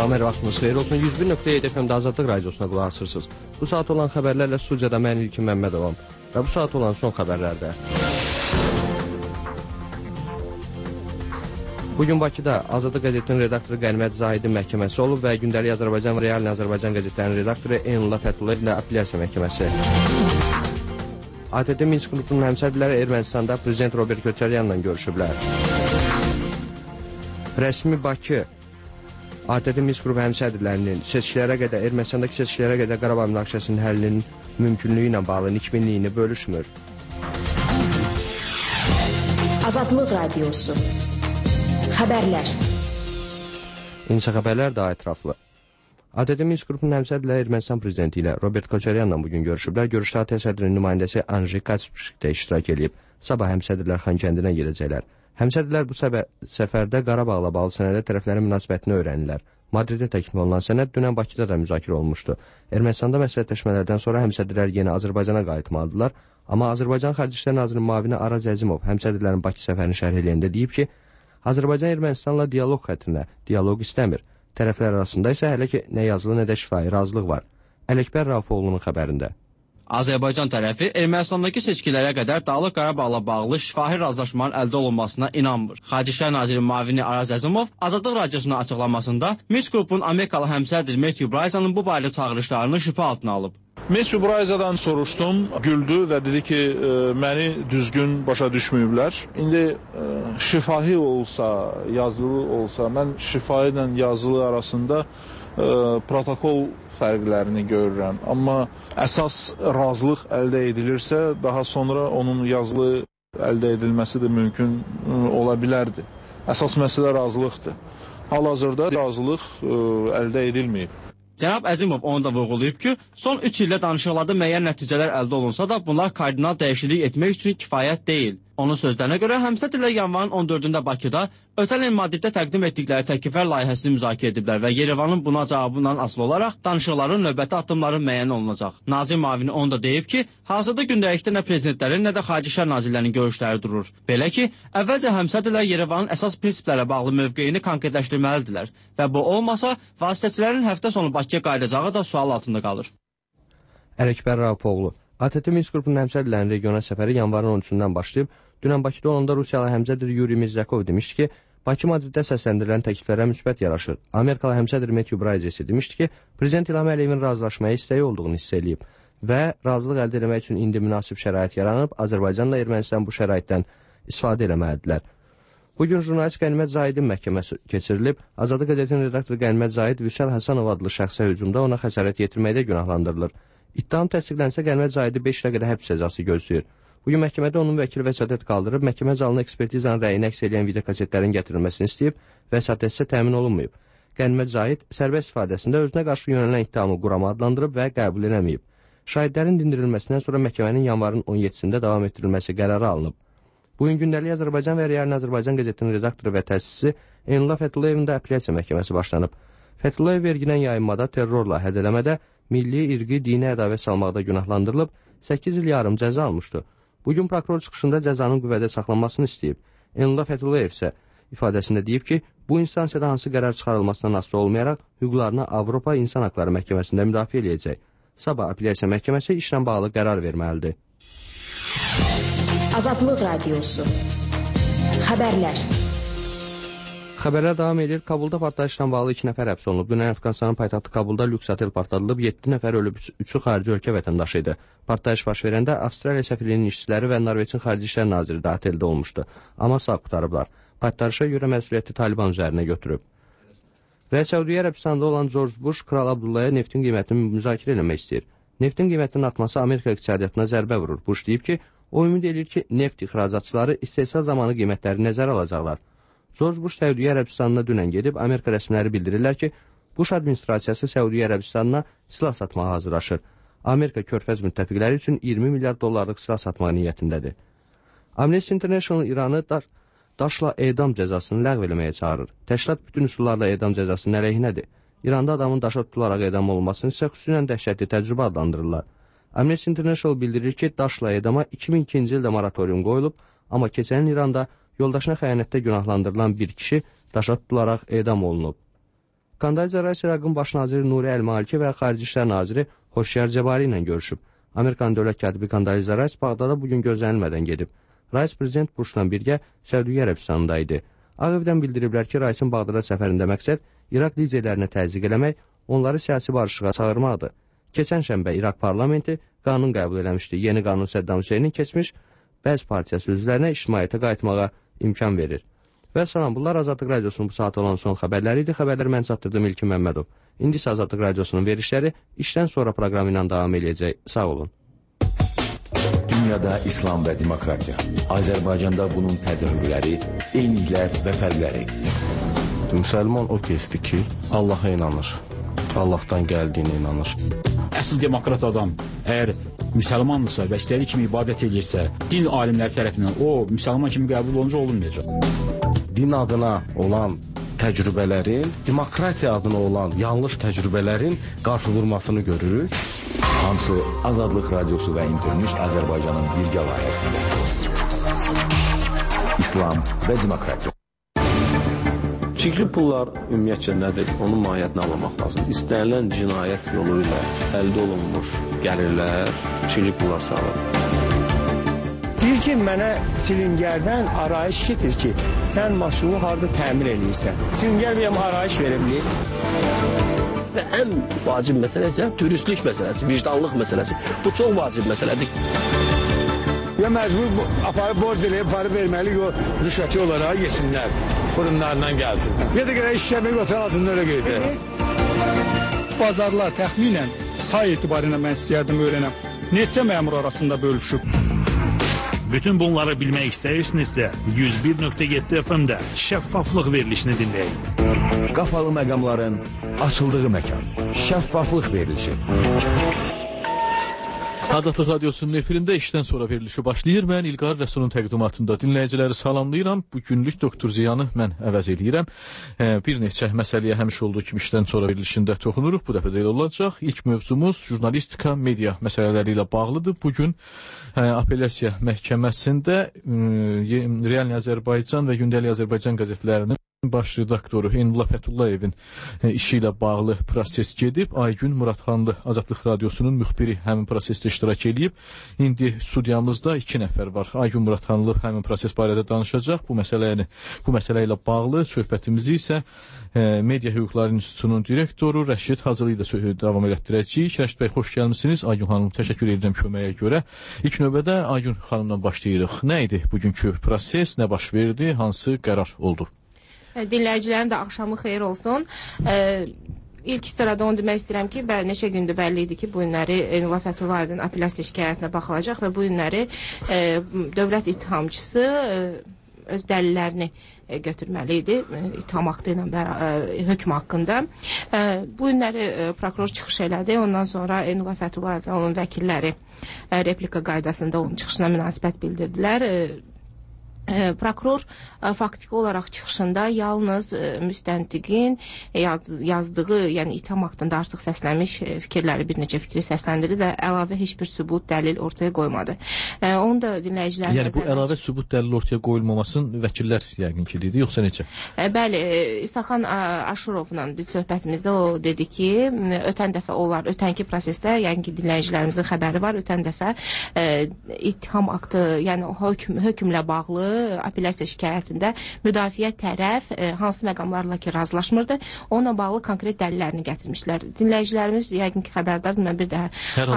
Salam, hər vaxtınız xeyir olsun. 101.7 FM-də Azadlıq Radiosuna qulaq asırsınız. Bu saat olan xəbərlərlə studiyada mən İlkin Məmmədovam və bu saat olan son xəbərlərdə. Bugün Bakıda Azadlıq qəzetinin redaktoru Qənimət Zahidin məhkəməsi olub və Gündəlik Azərbaycan və Real Azərbaycan qəzetlərinin redaktoru Eynullah Fəthullayev ilə apellyasiya məhkəməsi. ATƏT Minsk qrupunun həmsədrləri Ermənistanda Prezident Robert Köçəryanla görüşüblər. Rəsmi Bakı ATƏT Minsk qrupu həmsədrlərinin seçkilərə qədər, Ermənistandakı seçkilərə qədər Qarabağ münaqişəsinin həllinin mümkünlüyü ilə bağlı nikbinliyini bölüşmür. Azadlıq Radiosu. Xəbərlər. İnsə xəbərlər daha ətraflı. ATƏT Minsk qrupunun həmsədrləri Ermənistan prezidenti ilə Robert Köçəryanla bugün görüşüblər. Görüşdə ATƏT sədrinin nümayəndəsi Anjey Kaçpuşik də iştirak edib. Sabah həmsədrlər Xankəndinə gedəcəklər. Həmsədrlər bu səfərdə Qarabağla bağlı sənədə tərəflərin münasibətini öyrənirlər. Madriddə təklif olunan sənəd dünən Bakıda da müzakirə olmuşdu. Ermənistanda məsləhətləşmələrdən sonra həmsədrlər yenə Azərbaycana qayıtmalıdırlar. Amma Azərbaycan Xarici İşlər Nazirinin müavini Araz Əzimov həmsədrlərin Bakı səfərini şərh eləyəndə deyib ki, Azərbaycan Ermənistanla dialoq xətrinə dialoq istəmir. Tərəflər arasında isə hələ ki nə yazılı, nə də şifahi razılıq var. Ələkbər Rafoğlu'nun xəbərində. Azərbaycan tərəfi Ermənistandakı seçkilərə qədər Dağlıq Qarabağla bağlı şifahi razılaşmanın əldə olunmasına inanmır. Xarici İşlər Nazirinin müavini Araz Əzimov Azadlıq Radiosuna açıqlamasında Minsk qrupunun Amerikalı həmsədri Matthew Bryzanın bu barədə çağırışlarını şübhə altına alıb. Matthew Bryzan'dan soruşdum, güldü və dedi ki, məni düzgün başa düşməyiblər. İndi şifahi olsa, yazılı olsa, mən şifahi ilə yazılı arasında protokol fərqlərini görürəm. Amma əsas razılıq əldə edilirsə, daha sonra onun yazılı əldə edilməsi də mümkün ola bilərdi. Əsas məsələ razılıqdır. Hal-hazırda razılıq əldə edilməyib. Cənab Əzimov onu da vurğulayıb ki, son 3 ildə danışıqlarda müəyyən nəticələr əldə olunsa da, bunlar kardinal dəyişiklik etmək üçün kifayət deyil. Onun sözlərinə görə həmsədrlər yanvarın 14-də Bakıda ötən il Madriddə təqdim etdikləri təkliflər layihəsini müzakirə ediblər və Yerevanın buna cavabından asılı olaraq danışıqların növbəti addımları müəyyən olunacaq. Nazir müavini onu da deyib ki, hazırda gündəlikdə nə prezidentlərin, nə də Xarici İşlər nazirlərinin görüşləri durur. Belə ki, əvvəlcə həmsədrlər Yerevanın əsas prinsiplərə bağlı mövqeyini konkretləşdirməlidirlər və bu olmasa, vasitəçilərin həftə sonu Bakıya qayıdacağı da sual altında qalır. Ələkbər Rafoğlu. ATƏT Minsk qrupunun həmsədrlərinin regional səfəri yanvarın 13-dən başlayıb, dünən Bakıda olanda Rusiyalı həmsədr Yuri Mirzakov demişdi ki, Bakı Madriddə səsləndirilən təkliflərə müsbət yaraşır. Amerikalı həmsədr Matthew Bryzan isə demişdi ki, Prezident İlham Əliyevin razılaşmaya istəyi olduğunu hiss eləyib və razılıq əldə etmək üçün indi münasib şərait yaranıb, Azərbaycanla Ermənistan bu şəraitdən istifadə eləməlidirlər. Bugün jurnalist Qənimət Zahidin məhkəməsi keçirilib. Azadlıq qəzetinin redaktoru Qənimət Zahid Vüsal Həsənov adlı şəxsə hücumda ona xəsarət yetirməkdə günahlandırılır. İttiham təsdiqlənsə Qənimət Zahidi 5 ilə qədər həbs cəzası gözləyir. Bugün məhkəmədə onun vəkili vəsatət qaldırıb, məhkəmə zalına ekspertizanın rəyini əks edən videokasetlərin gətirilməsini istəyib, vəsatət isə təmin olunmayıb. Qənimət Zahid sərbəst ifadəsində özünə qarşı yönələn ittihamı qurama adlandırıb və qəbul eləməyib. Şahidlərin dindirilməsindən sonra məhkəmənin yanvarın 17-sində davam etdirilməsi qərarı alınıb. Bugün Gündəlik Azərbaycan və Real Azərbaycan qəzetinin redaktoru və təsisçisi Eynullah Fətullayevin də apellyasiya məhkəməsi başlanıb. Fəthullayev vergilən yayınmada, terrorla hədələmədə, milli, irqi, dini ədavət salmaqda günahlandırılıb, 8 il yarım cəza almışdı. Bugün prokuror çıxışında cəzanın qüvvədə saxlanmasını istəyib. Eynullah Fəthullayev isə ifadəsində deyib ki, bu instansiyada hansı qərar çıxarılmasından asılı olmayaraq hüquqlarını Avropa İnsan Haqları Məhkəməsində müdafiə eləyəcək. Sabah apellyasiya məhkəməsi işlə bağlı qərar verməlidir. Azadlıq Radiosu. Xəbərlər. Xəbərlər davam edir. Kabulda partlayışla bağlı 2 nəfər həbs olunub. Dünən Əfqanistanın paytaxtı Kabulda lüks otel partladılıb, 7 nəfər ölüb, 3-ü xarici ölkə vətəndaşı idi. Partlayış baş verəndə Avstraliya səfirliyinin işçiləri və Norveçin Xarici İşlər Naziri də oteldə olmuşdu. Amma sağ qutarıblar. Partlayışa görə məsuliyyəti Taliban üzərinə götürüb. Və Səudiyyə Ərəbistanında olan George Bush Kral Abdullaya neftin qiymətini müzakirə eləmək istəyir. Neftin qiymətinin artması Amerika iqtisadiyyatına zərbə vurur. Bush deyib ki, o ümid edir ki, neft ixracatçıları istehsal zamanı qiymətləri nəzərə alacaqlar. George Bush Səudiyyə Ərəbistanına dünən gedib, Amerika rəsmiləri bildirirlər ki, Bush administrasiyası Səudiyyə Ərəbistanına silah satmağa hazırlaşır. Amerika körfəz müttəfiqləri üçün 20 milyard dollarlıq silah satmaq niyyətindədir. Amnesty International İranı daşla edam cəzasını ləğv eləməyə çağırır. Təşkilat bütün üsullarla edam cəzasının əleyhinədir. İranda adamın daşa tutularaq edam olunmasını isə xüsusən dəhşətli təcrübə adlandırırlar. Amnesty International bildirir ki, daşla edama 2002-ci ildə moratorium qoyulub, amma keçən İranda yoldaşına xəyanətdə günahlandırılan bir kişi daşa tutularaq edam olunub. Kandaliza Rais İraqın baş naziri Nuri Əl-Maliki və Xarici İşlər naziri Xoşyar Cəbari ilə görüşüb. Amerikan dövlət katibi Kandaliza Rais Bağdada bugün gözlənilmədən gedib. Rais prezident Bushla birgə Səudiyyə Ərəbistanında idi. Ağ Evdən bildiriblər ki, Raisin Bağdada səfərində məqsəd İraq liderlərini təzyiq eləmək, onları siyasi barışığa çağırmaqdır. Keçən şənbə İraq parlamenti qanun qəbul eləmişdi. Yeni qanun Səddam Hüseynin keçmiş bəzi partiyası üzvlərinə ictimaiyyətə qayıtmağa imkan verir. Və salam, bunlar Azadlıq Radiosunun bu saat olan son xəbərləri idi. Xəbərləri mən çatdırdım İlkin Məmmədov. İndi isə Azadlıq Radiosunun verişləri işdən sonra proqramı ilə davam edəcək. Sağ olun. Dünyada İslam və demokratiya. Azərbaycanda bunun təzahürləri, eyniliklər və fərqləri. Müsəlman o kəsdir ki, Allaha inanır. Allahdan gəldiyinə inanır. Əsl demokrat adam əgər müsəlmandırsa və istədiyi kimi ibadət edirsə, din alimləri tərəfindən o müsəlman kimi qəbul olunca olunmayacaq. Din adına olan təcrübələrin, demokratiya adına olan yanlış təcrübələrin qarşı vurmasını görürük. Hamısı Azadlıq Radiosu və İnternews Azərbaycanın birgə layihəsində. İslam və demokratiya. Çirkli pullar ümumiyyətcə nədir? Onun mahiyyətini anlamaq lazım. İstənilən cinayət yolu ilə əldə olunmuş gəlirlər, çirkli pullar sağlar. Deyir ki, mənə çilingərdən arayış getir ki, sən maşını harada təmir edirsən. Çilingər bir arayış verə bilir. Və ən vacib məsələ isə dürüstlük məsələsi, vicdanlıq məsələsi. Bu çox vacib məsələdir. Ya məcbur aparıb borc eləyib, parı verməli, o rüşvəti olaraq yesinlər, burunlarından gəlsin. Ya da qədər işləmək otel altında öyle qeydir. Bazarlar təxminən say etibarıyla mən istəyərdim öyrənəm. Neçə məmur arasında bölüşüb? Bütün bunları bilmək istəyirsinizsə 101.7 FM-də şəffaflıq verilişini dinləyin. Qapalı məqamların açıldığı məkan. Şəffaflıq verilişi. Azadlıq Radiosunun efirində işdən sonra verilişi başlayır. Mən İlqar Rəsulun təqdimatında dinləyiciləri salamlayıram. Bu günlük Doktor Ziyanı mən əvəz eləyirəm. Bir neçə məsələyə həmişə olduğu kimi işdən sonra verilişində toxunuruq. Bu dəfə də elə olacaq. İlk mövzumuz jurnalistika, media məsələləri ilə bağlıdır. Bugün Apellyasiya Məhkəməsində Real Azərbaycan və Gündəlik Azərbaycan qəzetlərinin baş redaktoru Eynullah Fətullayevin işi ilə bağlı proses gedib. Aygün Muradxanlı Azadlıq Radiosunun müxbiri həmin prosesdə iştirak edib. İndi studiyamızda 2 nəfər var. Aygün Muradxanlı həmin proses barədə danışacaq. Bu məsələ ilə bağlı söhbətimizi isə Media Hüquqları İnstitutunun direktoru Rəşid Hacılı ilə davam elətdirəcəyik. Rəşid bəy, xoş gəlmişsiniz. Aygün xanım, təşəkkür edirəm köməyə görə. İlk növbədə Aygün xanımdan başlayırıq. Nə idi bugünkü proses, nə baş verdi, hansı qərar oldu? Dinləyicilərin də axşamı xeyir olsun. İlk sırada onu demək istəyirəm ki, neçə gündür bəlli idi ki, bu günləri Eynullah Fətullayevin apellyasiya şikayətinə baxılacaq və bu günləri dövlət ittihamçısı öz dəlillərini götürməli idi itham aktı ilə hökm haqqında. Bu günləri prokuror çıxış elədi. Ondan sonra Eynullah Fətullayev və onun vəkilləri replika qaydasında onun çıxışına münasibət bildirdilər. Prokuror faktiki olaraq çıxışında yalnız müstəntiqin yazdığı, yəni itham haqqında artıq səslənmiş fikirləri, bir neçə fikri səsləndirdi və əlavə heç bir sübut, dəlil ortaya qoymadı. Onu da dinləyicilərin yəni bu əlavə sübut, dəlil ortaya qoyulmamasını vəkillər yəqin ki dedi, yoxsa necə? Bəli, İsaxan Aşurovla biz söhbətimizdə o dedi ki, ötən dəfə onlar, ötənki prosesdə, yəni ki dinləyicilərimizin xəbəri var, ötən dəfə itham aktı, yəni hökmlə bağlı apellyasiya şikayətində müdafiə tərəf hansı məqamlarla ki razılaşmırdı, ona bağlı konkret dəlillərini gətirmişlər. Dinləyicilərimiz yəqin ki xəbərdardır. Mən bir daha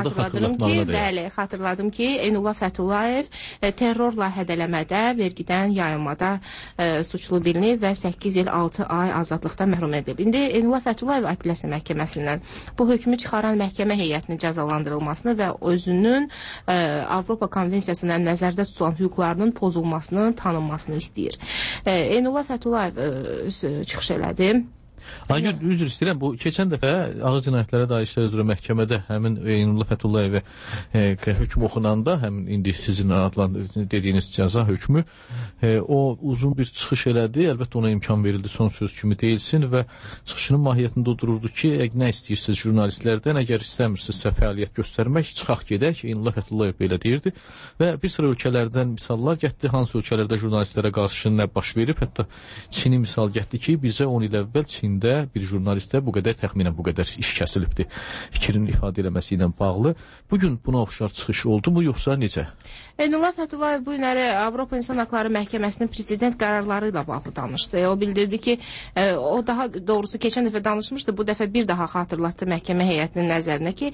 xatırladım ki, Eynullah Fətullayev terrorla hədələmədə, vergidən yayılmada suçlu bilinib və 8 il 6 ay azadlıqdan məhrum edilib. İndi Eynullah Fətullayev apellyasiya məhkəməsindən bu hökmü çıxaran məhkəmə heyətinin cəzalandırılmasını və özünün Avropa Konvensiyasından nəzərdə tutulan hüquqlarının pozulmasını, tanınmasını istəyir. Eynullah Fətullayev çıxış elədi. Aygün, üzr istəyirəm, bu keçən dəfə Ağır Cinayətlərə Dair İşlər üzrə məhkəmədə həmin Eynullah Fətullayev hökm oxunanda, həmin indi sizin dediyiniz cəza hökmü, o uzun bir çıxış elədi, əlbəttə ona imkan verildi, son söz kimi deyilsin və çıxışının mahiyyətində o dururdu ki, nə istəyirsiniz jurnalistlərdən, əgər istəmirsinizsə fəaliyyət göstərmək, çıxaq gedək, Eynullah Fətullayev belə deyirdi və bir sıra ölkələrdən misallar getdi, hansı ölkələrdə jurnalistlərə qarşı nə baş verib, hətta Çini misal getdi ki, bizə 10 il əvvəl Çin vəziyyətində bir jurnalistə bu qədər təxminən bu qədər iş kəsilibdir fikrin ifadə eləməsi ilə bağlı. Bugün buna oxşar çıxış oldu mu, yoxsa necə? Eynullah Fəthullayev bu günləri Avropa İnsan Haqları Məhkəməsinin prezident qərarları ilə bağlı danışdı. O bildirdi ki, o daha doğrusu keçən dəfə danışmışdı, bu dəfə bir daha xatırlatdı məhkəmə heyətinin nəzərinə ki,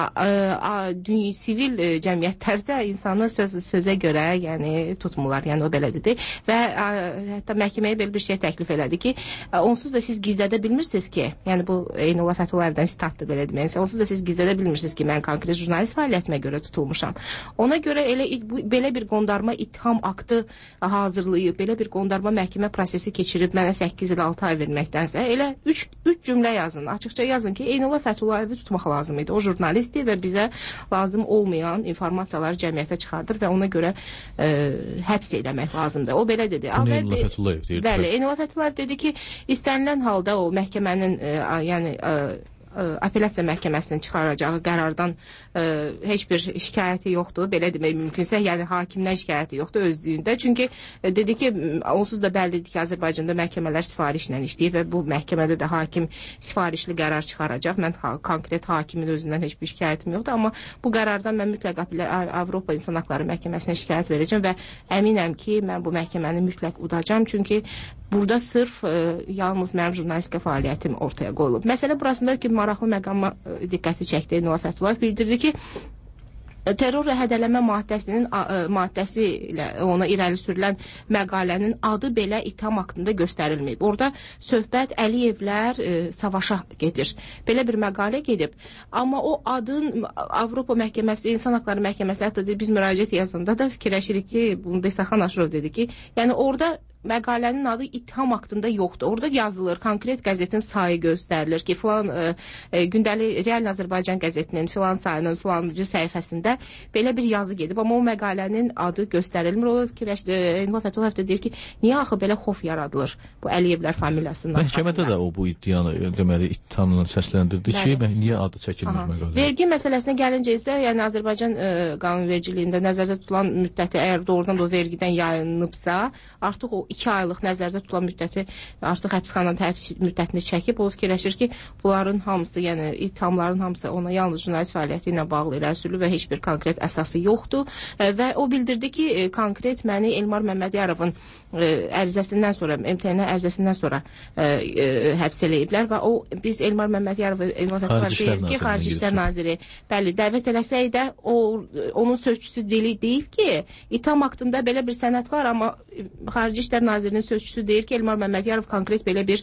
sivil cəmiyyətlərdə insanı sözə görə, yəni tutmurlar, yəni o belə dedi və hətta məhkəməyə belə bir şey təklif elədi ki, onsuz da siz gizlədə bilmirsiniz ki, yəni bu Eynullah Fətullayevdən sitatdır belə demək, onsuz da siz gizlədə bilmirsiniz ki, mən konkret jurnalist fəaliyyətimə görə tutulmuşam. Ona görə belə bir qondarma ittiham aktı hazırlayıb, belə bir qondarma məhkəmə prosesi keçirib mənə 8 il 6 ay verməkdənsə, elə 3 cümlə yazın, açıqca yazın ki, Eynullah Fəthullayevi tutmaq lazım idi. O jurnalistdir və bizə lazım olmayan informasiyaları cəmiyyətə çıxardır və ona görə həbs eləmək lazımdır. O belə dedi. Eynullah Fəthullayev deyir. Bəli, Eynullah Fəthullayev dedi ki, istənilən halda o məhkəmənin, yəni apellyasiya məhkəməsinin çıxaracağı qərardan heç bir şikayəti yoxdur, belə demək mümkünsə, yəni hakimdən şikayəti yoxdur özlüyündə. Çünki dedi ki, onsuz da bəllidir ki, Azərbaycanda məhkəmələr sifarişlə işləyir və bu məhkəmədə də hakim sifarişli qərar çıxaracaq. Mən konkret hakimin özündən heç bir şikayətim yoxdur, amma bu qərardan mən mütləq Avropa İnsan Haqları Məhkəməsinə şikayət verəcəm və əminəm ki, mən bu məhkəməni mütləq udacam, çünki burada sırf yalnız mənim jurnalistika fəaliyyətim ortaya qoyulub. Məsələ burasında ki, maraqlı məqama diqqəti çəkdi Eynullah Fəthullayev, bildirdi ki, terror və hədələmə maddəsi ilə ona irəli sürülən məqalənin adı belə ittiham haqqında göstərilməyib. Orada söhbət Əliyevlər savaşa gedir. Belə bir məqalə gedib. Amma o adın Avropa Məhkəməsi, İnsan Haqları Məhkəməsi, hətta biz müraciət yazanda da fikirləşirik ki, bunu da İsaxan Aşurov dedi ki, yəni orada məqalənin adı ittiham haqqında yoxdur. Orada yazılır, konkret qəzetin sayı göstərilir ki, filan gündəlik Real Azərbaycan qəzetinin filan sayının filancı səhifəsində belə bir yazı gedib, amma o məqalənin adı göstərilmir. O fikirləşdi, Eynullah Fəthullayev də deyir ki, niyə axı belə xof yaradılır bu Əliyevlər familiyasının arxasında? Məhkəmədə də o bu iddianı, deməli, ittihamla səsləndirdi ki, niyə adı çəkilmir məqalə? Vergi məsələsinə gəlincə isə, yəni Azərbaycan qanunvericiliyində nəzərdə tutulan müddəti əgər doğrudan da o vergidən yayınıbsa, artıq o 2 aylıq nəzərdə tutulan müddəti artıq həbsxanada həbs müddətini çəkib, o fikirləşir ki, bunların hamısı, yəni ittihamların hamısı ona yalnız jurnalist fəaliyyəti ilə bağlı irəli sürülür və heç bir konkret əsası yoxdur və o bildirdi ki, konkret məni Elmar Məmmədiyarovun ərizəsindən sonra, MTN ərizəsindən sonra həbs eləyiblər və o, biz Elmar Məmmədiyarov deyib ki, Xarici İşlər Naziri, bəli, dəvət eləsək də onun sözçüsü deyib ki, ittiham haqqında belə bir sənəd var, amma Xarici İşlər Nazirinin sözçüsü deyir ki, Elmar Məmmədiyarov konkret belə bir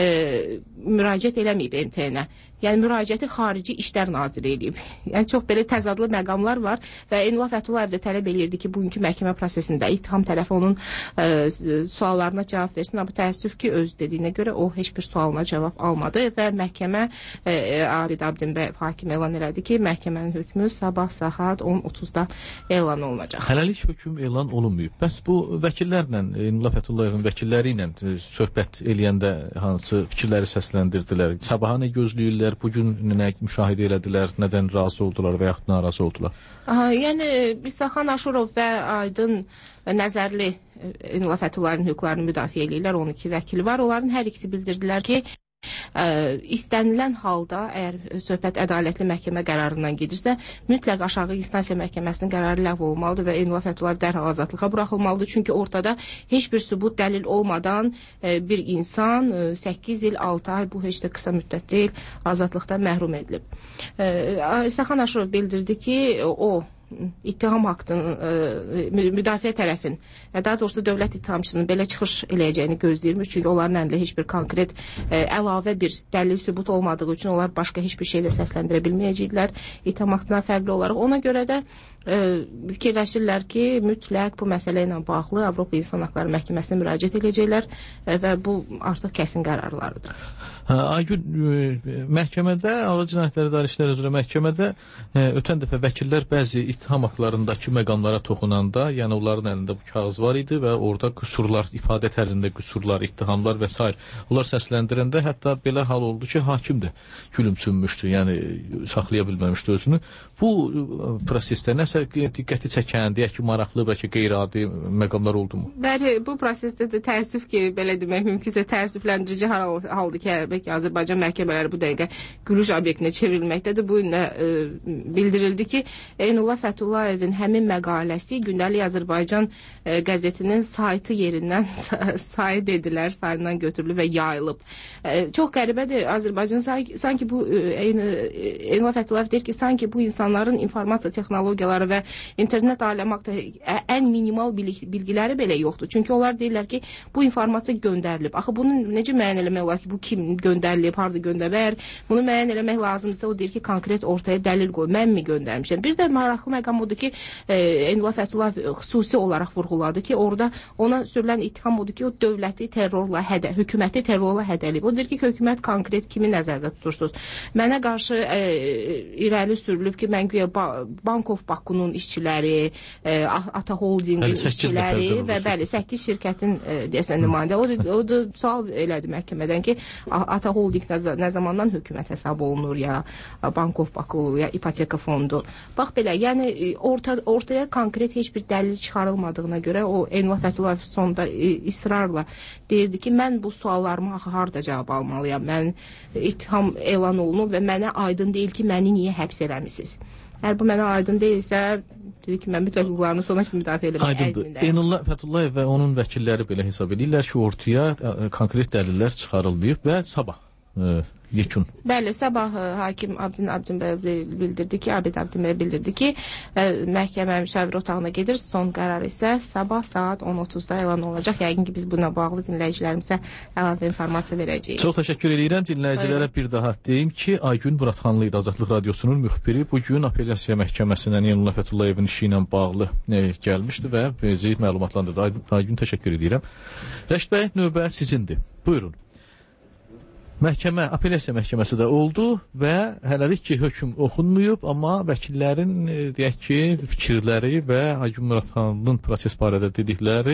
müraciət eləməyib MTN-ə. Yəni müraciəti Xarici İşlər Naziri eləyib. Yəni çox belə təzadlı məqamlar var və Eynullah Fəthullayev də tələb eləyirdi ki, bugünkü məhkəmə prosesində ittiham tərəfi onun suallarına cavab versin. Amma təəssüf ki, öz dediyinə görə o heç bir sualına cavab almadı və məhkəmə Arid Abdinbəyev hakim elan elədi ki, məhkəmənin hökmü sabah saat 10:30-da elan olunacaq. Hələlik hökm elan olunmayıb. Bəs bu vəkillərlə, Eynullah Fətullayevin vəkilləri ilə söhbət eləyəndə hansı fikirləri səsləndirdilər? Sabaha nə gözləyirlər? Bugün nə müşahidə elədilər, nədən razı oldular və yaxud narazı oldular? Yəni, İsaxan Aşurov və Aydın Nəzərli Eynullah Fətullayevin hüquqlarını müdafiə eləyirlər, 12 vəkili var. Onların hər ikisi bildirdilər ki, istənilən halda əgər söhbət ədalətli məhkəmə qərarından gedirsə, mütləq aşağı instansiya məhkəməsinin qərarı ləğv olmalıdır və Eynullah Fəthullayev dərhal azadlığa buraxılmalıdır. Çünki ortada heç bir sübut, dəlil olmadan bir insan 8 il 6 ay, bu heç də qısa müddət deyil, azadlıqdan məhrum edilib. İsaxan Aşurov bildirdi ki, o ittiham haqqının müdafiə tərəfin, daha doğrusu dövlət ittihamçısının belə çıxış eləyəcəyini gözləyirmiş. Çünki onların əlində heç bir konkret əlavə bir dəlil sübut olmadığı üçün onlar başqa heç bir şey də səsləndirə bilməyəcəklər ittiham haqqından fərqli olaraq. Ona görə də fikirləşirlər ki, mütləq bu məsələ ilə bağlı Avropa İnsan Haqları Məhkəməsinə müraciət edəcəklər və bu artıq kəsin qərarlarıdır. Aygün, məhkəmədə, Ağır Cinayətləri İdarə İşləri üzrə məhkəmədə ötən dəfə vəkillər bəzi ittiham aktlarındakı məqamlara toxunanda, yəni onların əlində bu kağız var idi və orada qüsurlar, ifadə tərzində qüsurlar, ittihamlar və s. Onlar səsləndirəndə hətta belə hal oldu ki, hakim də gülümsünmüşdü, yəni saxlaya bilməmişdi özünü. Bu prosesdə nəsə diqqəti çəkən, deyək ki, maraqlı, bəlkə qeyri-adi məqamlar oldu mu? Bəli, bu prosesdə də təəssüf ki, belə demək mümkünsə təəssüfləndirici haldır ki, bəlkə Azərbaycan məhkəmələri bu dəqiqə gülüş obyektinə çevrilməkdədir. Bu ilə bildirildi ki, Eynullah Fətullayevin həmin məqaləsi Gündəlik Azərbaycan qəzetinin saytı yerindən sayt edilər, sayından götürülüb və yayılıb. Çox qəribədir, Azərbaycan sanki bu Eynullah Fətulayev deyir ki, sanki bu insanların informasiya texnologiyaları və internet aləmi haqqında ən minimal bilgiləri belə yoxdur. Çünki onlar deyirlər ki, bu informasiya göndərilib. Axı bunu necə müəyyən eləmək olar ki, bu kim göndərilib, harada göndərilib? Bunu müəyyən eləmək lazımdırsa, o deyir ki, konkret ortaya dəlil qoy, mən mi göndərmişəm? Bir də maraqlı məqam odur ki, Eynullah Fətulayev xüsusi olaraq vurğuladı ki, orada ona sürülən ittiham odur ki, o dövləti terrorla hökuməti terrorla hədəlib. O deyir ki, hökumət konkret kimi nəzərdə tutursunuz? Mənə qarşı irəli sürülüb ki, mən güya Bank of Baku'nun işçiləri, Ata Holdingin işçiləri və bəli, 8 şirkətin deyəsən nümayəndə. O da sual elədi məhkəmədən ki, Ata Holding nə zamandan hökumət hesab olunur, ya Bank of Baku, ya ipoteka fondu. Bax belə, yəni ortaya konkret heç bir dəlil çıxarılmadığına görə o Eynullah Fətulayev sonda israrla deyirdi ki, mən bu suallarıma harda cavab almalıyam, mən ittiham elan olunub və mənə aydın deyil ki, məni niyə həbs eləmisiniz? Əgər bu mənə aydın deyilsə, dedi ki, mən mütləq hüquqlarını sona kimi müdafiə eləmək əzmində. Eynullah Fətulayev və onun vəkilləri belə hesab edirlər ki, ortaya konkret dəlillər çıxarılmayıb və sabah yekun. Bəli, sabah hakim Abidin bəy bildirdi ki, məhkəmə müşavir otağına gedir. Son qərar isə sabah saat 10:30-da elan olacaq. Yəqin ki, biz buna bağlı dinləyicilərimizə əlavə informasiya verəcəyik. Çox təşəkkür edirəm. Dinləyicilərə bir daha deyim ki, Aygün Muradxanlı idi, Azadlıq Radiosunun müxbiri. Bugün Apellyasiya Məhkəməsindən Eynullah Fətullayevin işi ilə bağlı gəlmişdi və bizi məlumatlandırdı. Aygün, təşəkkür edirəm. Rəşid bəy, növbə sizindir. Buyurun. Məhkəmə, Apellyasiya məhkəməsi də oldu və hələlik ki, hökm oxunmayıb, amma vəkillərin, deyək ki, fikirləri və Aygün Muradxanlının proses barədə dedikləri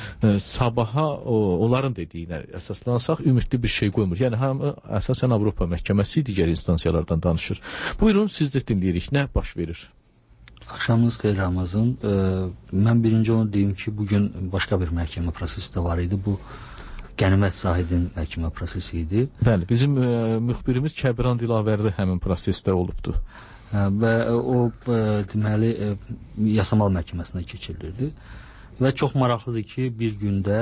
sabaha onların dediyinə əsaslansaq ümidli bir şey qoymur. Yəni, əsasən Avropa məhkəməsi digər instansiyalardan danışır. Buyurun, siz də dinləyirik. Nə baş verir? Axşamınız xeyir, Ramazan. Mən birinci onu deyim ki, bugün başqa bir məhkəmə prosesi də var idi. Bu Qənimət Zahidin məhkəmə prosesi idi. Bəli, bizim müxbirimiz Kəbran Dilavərli həmin prosesdə olubdu. Və o, deməli, Yasamal məhkəməsinə keçirilirdi. Və çox maraqlıdır ki, bir gündə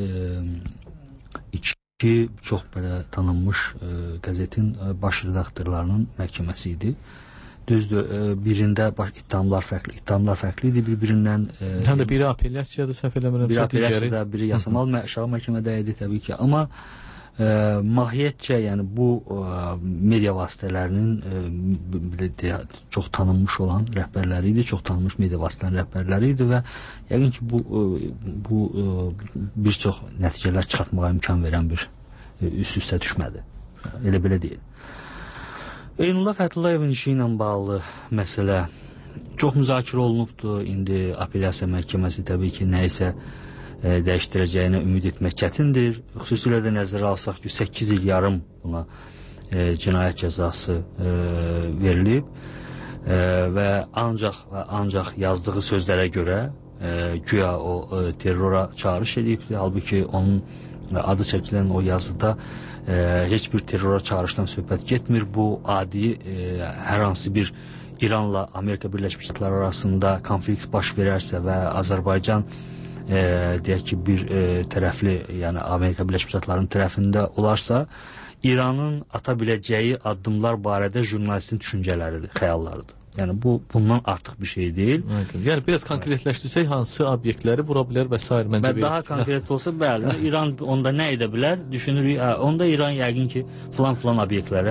iki çox belə tanınmış qəzetin baş redaktorlarının məhkəməsi idi. Düzdür, birində ittihamlar fərqli idi bir-birindən. Həm də biri apellyasiyadır, səhv eləmirəm. Biri apellyasiyada, biri yasamal aşağı məhkəmədə idi təbii ki. Amma mahiyyətcə, yəni bu media vasitələrinin çox tanınmış olan rəhbərləri idi, çox tanınmış media vasitələrinin rəhbərləri idi və yəqin ki, bu bir çox nəticələr çıxartmağa imkan verən bir üst-üstə düşmədi. Elə belə deyil. Eynullah Fətullayevin işi ilə bağlı məsələ çox müzakirə olunubdur. İndi apellyasiya məhkəməsi təbii ki, nəyisə dəyişdirəcəyinə ümid etmək çətindir. Xüsusilə də nəzərə alsaq ki, 8 il yarım buna cinayət cəzası verilib və ancaq yazdığı sözlərə görə güya o terrora çağırış edibdir. Halbuki onun adı çəkilən o yazıda heç bir terrora çağırışdan söhbət getmir. Bu adi hər hansı bir İranla Amerika Birləşmiş Ştatları arasında konflikt baş verərsə və Azərbaycan deyək ki, bir tərəfli, yəni Amerika Birləşmiş Ştatlarının tərəfində olarsa, İranın ata biləcəyi addımlar barədə jurnalistin düşüncələridir, xəyallarıdır. Yəni bundan artıq bir şey deyil. Yəni biraz konkretləşdirsək, hansı obyektləri vura bilər və s. məncə bir... Daha konkret olsa, bəli, İran onda nə edə bilər? Düşünürük, onda İran yəqin ki, filan obyektlərə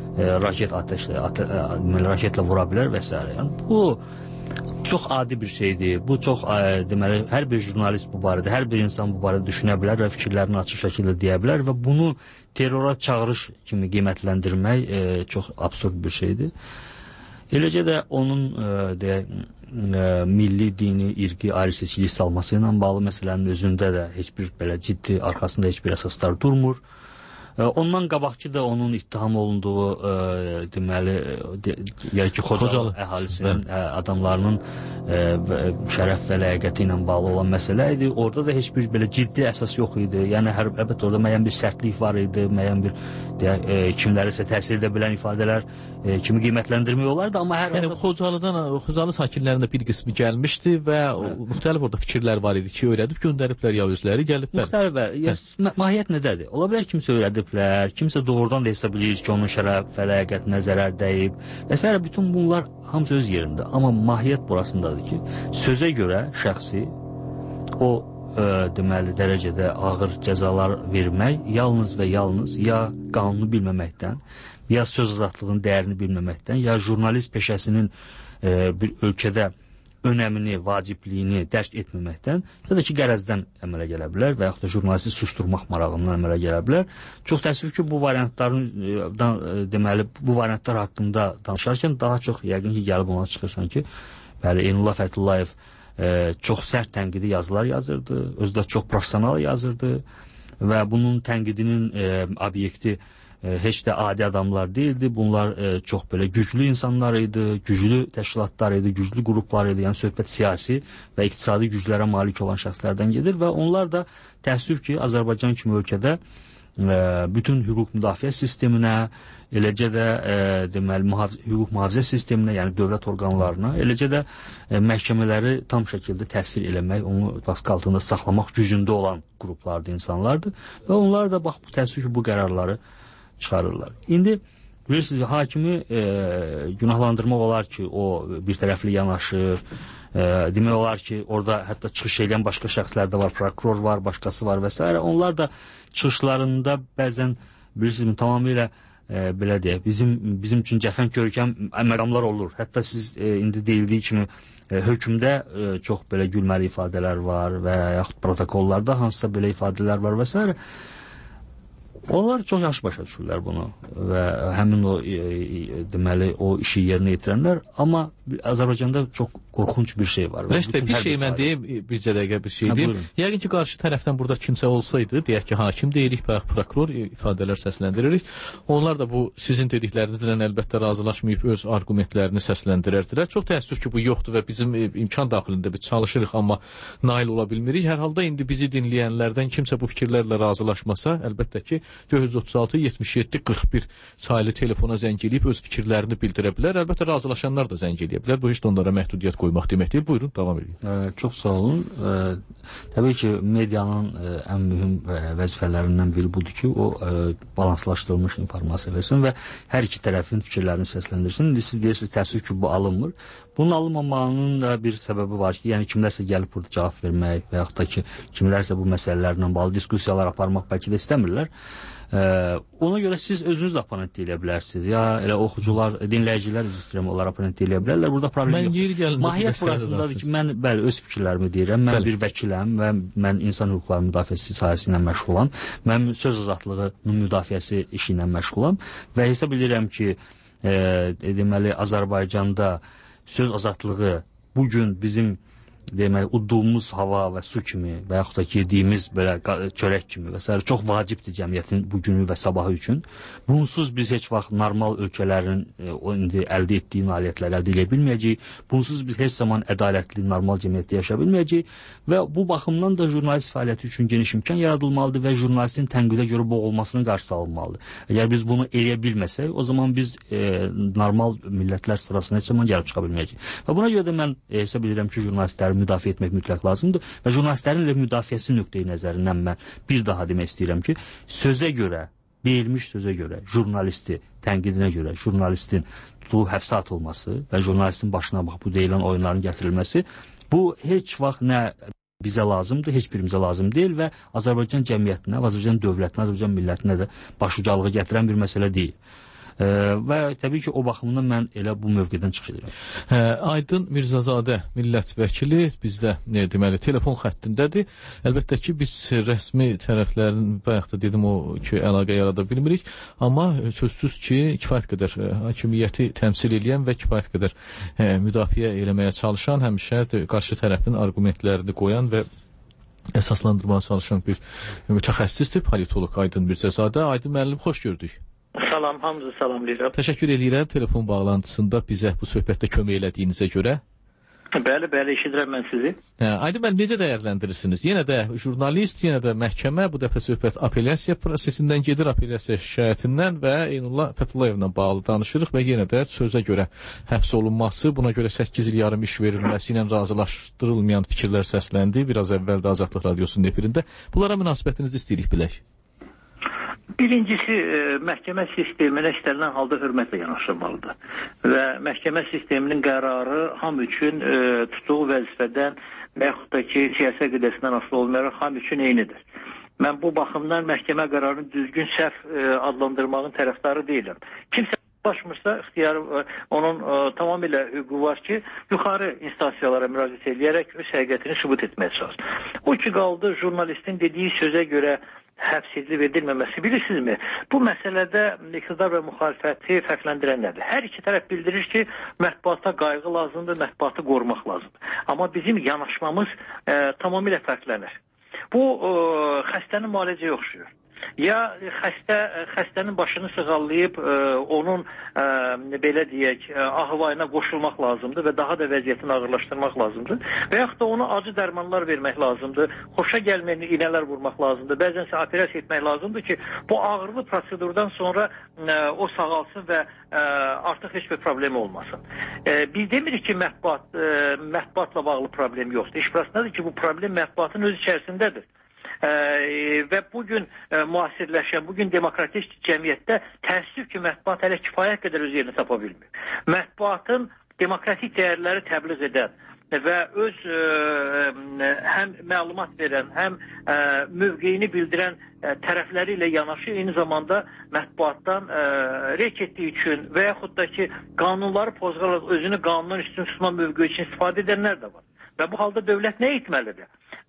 raketlə vura bilər və s. Yəni bu çox adi bir şeydir. Bu çox, deməli, hər bir jurnalist bu barədə, hər bir insan bu barədə düşünə bilər və fikirlərini açıq şəkildə deyə bilər və bunu terrora çağırış kimi qiymətləndirmək çox absurd bir şeydir. Eləcə də onun milli, dini, irqi ayrı-seçkilik salması ilə bağlı məsələnin özündə də heç bir belə ciddi, arxasında heç bir əsaslar durmur. Ondan qabaqki da onun ittiham olunduğu deməli Xocalı əhalisinin adamlarının şərəf və ləyaqəti ilə bağlı olan məsələ idi. Orada da heç bir belə ciddi əsas yox idi. Yəni əlbəttə orada müəyyən bir sərtlik var idi, müəyyən bir kimlərisə təsir edə bilən ifadələr kimi qiymətləndirmək olardı, amma hər yəni Xocalı sakinlərində bir qismi gəlmişdi və müxtəlif orada fikirlər var idi ki, öyrədib göndəriblər ya özləri gəliblər. Müxtəlif mahiyyət nədədir? Ola bilər kimsə öyrədiblər, kimsə doğrudan da hesab edir ki, onun şərəf və ləyaqətinə zərər dəyib və s. Bütün bunlar hamısı öz yerində. Amma mahiyyət burasındadır ki, sözə görə şəxsi o deməli dərəcədə ağır cəzalar vermək yalnız və yalnız ya qanunu bilməməkdən, ya söz azadlığının dəyərini bilməməkdən, ya jurnalist peşəsinin bir ölkədə önəmini, vacibliyini dərk etməməkdən, ya da ki, qərəzdən əmələ gələ bilər və yaxud da jurnalisti susturmaq marağından əmələ gələ bilər. Çox təəssüf ki, bu variantlar haqqında danışarkən daha çox yəqin ki, gəlib ona çıxırsan ki, bəli, Eynullah Fəthullayev çox sərt tənqidi yazılar yazırdı, özü də çox professional yazırdı və bunun tənqidinin obyekti heç də adi adamlar deyildi. Bunlar çox belə güclü insanlar idi, güclü təşkilatlar idi, güclü qruplar idi. Yəni söhbət siyasi və iqtisadi güclərə malik olan şəxslərdən gedir və onlar da təəssüf ki, Azərbaycan kimi ölkədə bütün hüquq müdafiə sisteminə, eləcə də deməli hüquq mühafizə sisteminə, yəni dövlət orqanlarına, eləcə də məhkəmələri tam şəkildə təsir eləmək, onu baskı altında saxlamaq gücündə olan qruplardır, insanlardır və onlar da bax təəssüf ki, bu qərarları çıxarırlar. İndi bilirsiniz, hakimi günahlandırmaq olar ki, o bir tərəfli yanaşır, demək olar ki, orada hətta çıxış edən başqa şəxslər də var, prokuror var, başqası var və s. Onlar da çıxışlarında bəzən bilirsiniz, tamamilə belə deyək, bizim üçün cəfəng görkəm məqamlar olur. Hətta siz indi deyildiyi kimi hökmdə çox belə gülməli ifadələr var və yaxud protokollarda hansısa belə ifadələr var və s. Onlar çox yaxşı başa düşürlər bunu və həmin o deməli o işi yerinə yetirənlər, amma Azərbaycanda çox qorxunc bir şey var. Rəşid bəy, bir şey mən deyim, bircə dəqiqə bir şey deyim. Yəqin ki, qarşı tərəfdən burada kimsə olsaydı, deyək ki, hakim deyirik və prokuror ifadələr səsləndiririk. Onlar da bu sizin dediklərinizlə əlbəttə razılaşmayıb öz argumentlərini səsləndirərdilər. Çox təəssüf ki, bu yoxdur və bizim imkan daxilində biz çalışırıq, amma nail ola bilmirik. Hər halda indi bizi dinləyənlərdən kimsə bu fikirlərlə razılaşmasa, əlbəttə ki, 436 77 41 sayılı telefona zəng edib öz fikirlərini bildirə bilər. Əlbəttə razılaşanlar da zəng edə bilər. Bu heç də onlara məhdudiyyət qoymaq demək deyil. Buyurun, davam edin. Çox sağ olun. Təbii ki, medianın ən mühüm vəzifələrindən biri budur ki, o balanslaşdırılmış informasiya versin və hər iki tərəfin fikirlərini səsləndirsin. İndi siz deyirsiniz, təəssüf ki, bu alınmır. Bunun alınmamağının da bir səbəbi var ki, yəni kimlərsə gəlib burada cavab vermək və yaxud da ki, kimlərsə bu məsələlərlə bağlı diskussiyalar aparmaq bəlkə də istəmirlər. Ona görə siz özünüz də oponent eləyə bilərsiniz. Ya elə oxucular, dinləyicilər onlar oponent eləyə bilərlər. Burada problem yox. Mahiyyət burasındadır ki, mən bəli öz fikirlərimi deyirəm. Mən bir vəkiləm və mən insan hüquqları müdafiəsi sahəsi ilə məşğulam. Mən söz azadlığının müdafiəsi işi ilə məşğulam və hesab edirəm ki, deməli Azərbaycanda söz azadlığı bugün bizim demək, udduğumuz hava və su kimi və yaxud da ki, yediyimiz belə çörək kimi və s. çox vacibdir cəmiyyətin bugünü və sabahı üçün. Bunsuz biz heç vaxt normal ölkələrin indi əldə etdiyi nailiyyətləri əldə edə bilməyəcəyik. Bunsuz biz heç zaman ədalətli, normal cəmiyyətdə yaşaya bilməyəcəyik və bu baxımdan da jurnalist fəaliyyəti üçün geniş imkan yaradılmalıdır və jurnalistin tənqidə görə boğulmasının qarşısı alınmalıdır. Əgər biz bunu eləyə bilməsək, o zaman biz normal millətlər sırasına heç zaman gəlib çıxa bilməyəcəyik. Və buna görə də mən hesab edirəm ki, jurnalistləri müdafiə etmək mütləq lazımdır və jurnalistlərin müdafiəsi nöqteyi nəzərindən mən bir daha demək istəyirəm ki, sözə görə, deyilmiş sözə görə, jurnalisti tənqidinə görə, jurnalistin tutulub həbsə atılması və jurnalistin başına bax bu deyilən oyunların gətirilməsi, bu heç vaxt nə bizə lazımdır, heç birimizə lazım deyil və Azərbaycan cəmiyyətinə, Azərbaycan dövlətinə, Azərbaycan millətinə də başucalığı gətirən bir məsələ deyil. Və təbii ki, o baxımdan mən elə bu mövqedən çıxış edirəm. Aydın Mirzazadə millət vəkili bizdə deməli telefon xəttindədir. Əlbəttə ki, biz rəsmi tərəflərin bayaq da dedim o ki, əlaqə yarada bilmirik, amma sözsüz ki, kifayət qədər hakimiyyəti təmsil edən və kifayət qədər müdafiə eləməyə çalışan, həmişə qarşı tərəfin argumentlərini qoyan və əsaslandırmağa çalışan bir mütəxəssisdir, politolog Aydın Mirzazadə. Aydın müəllim, xoş gördük. Salam, hamınızı salamlayıram. Təşəkkür edirəm telefon bağlantısında bizə bu söhbətdə kömək elədiyinizə görə. Bəli, eşidirəm mən sizi. Aydın müəllim, necə dəyərləndirirsiniz? Yenə də jurnalist, yenə də məhkəmə, bu dəfə söhbət apellyasiya prosesindən gedir, apellyasiya şikayətindən və Eynullah Fətullayevlə bağlı danışırıq və yenə də sözə görə həbs olunması, buna görə 8 il yarım iş verilməsi ilə razılaşdırılmayan fikirlər səsləndi. Biraz əvvəl də Azadlıq Radiosunun efirində. Bunlara münasibətinizi istəyirik bilək. Birincisi, məhkəmə sisteminə istənilən halda hörmətlə yanaşılmalıdır. Və məhkəmə sisteminin qərarı hamı üçün tutduğu vəzifədən və yaxud da ki, siyasi qədəsindən asılı olmayaraq hamı üçün eynidir. Mən bu baxımdan məhkəmə qərarını düzgün səhv adlandırmağın tərəfdarı deyiləm. Kimsə başmırsa, ixtiyarı onun tamamilə hüququ var ki, yuxarı instansiyalara müraciət edərək öz həqiqətini sübut etməyə çalışır. O ki, qaldı jurnalistin dediyi sözə görə həbs edilib edilməməsi. Bilirsinizmi? Bu məsələdə iqtidar və müxalifəti fərqləndirən nədir? Hər iki tərəf bildirir ki, mətbuata qayğı lazımdır, mətbuatı qorumaq lazımdır. Amma bizim yanaşmamız tamamilə fərqlənir. Bu xəstənin müalicəyə oxşuyur. Ya xəstənin başını sığallayıb onun belə deyək ahvayına qoşulmaq lazımdır və daha da vəziyyətini ağırlaşdırmaq lazımdır. Və yaxud da ona acı dərmanlar vermək lazımdır, xoşa gəlməyən iynələr vurmaq lazımdır, bəzənsə operasiya etmək lazımdır ki, bu ağırlı prosedurdan sonra o sağalsın və artıq heç bir problem olmasın. Biz demirik ki, mətbuatla bağlı problem yoxdur. İş burasındadır ki, bu problem mətbuatın öz içərisindədir. Və bugün müasirləşən, bugün demokratik cəmiyyətdə təəssüf ki, mətbuat hələ kifayət qədər öz yerini tapa bilmir. Mətbuatın demokratik dəyərləri təbliğ edən və öz həm məlumat verən, həm mövqeyini bildirən tərəfləri ilə yanaşı, eyni zamanda mətbuatdan reyk etdiyi üçün və yaxud da ki, qanunları pozğaraq özünü qanunun üstün tutma mövqeyi üçün istifadə edənlər də var. Və bu halda dövlət nə etməlidir?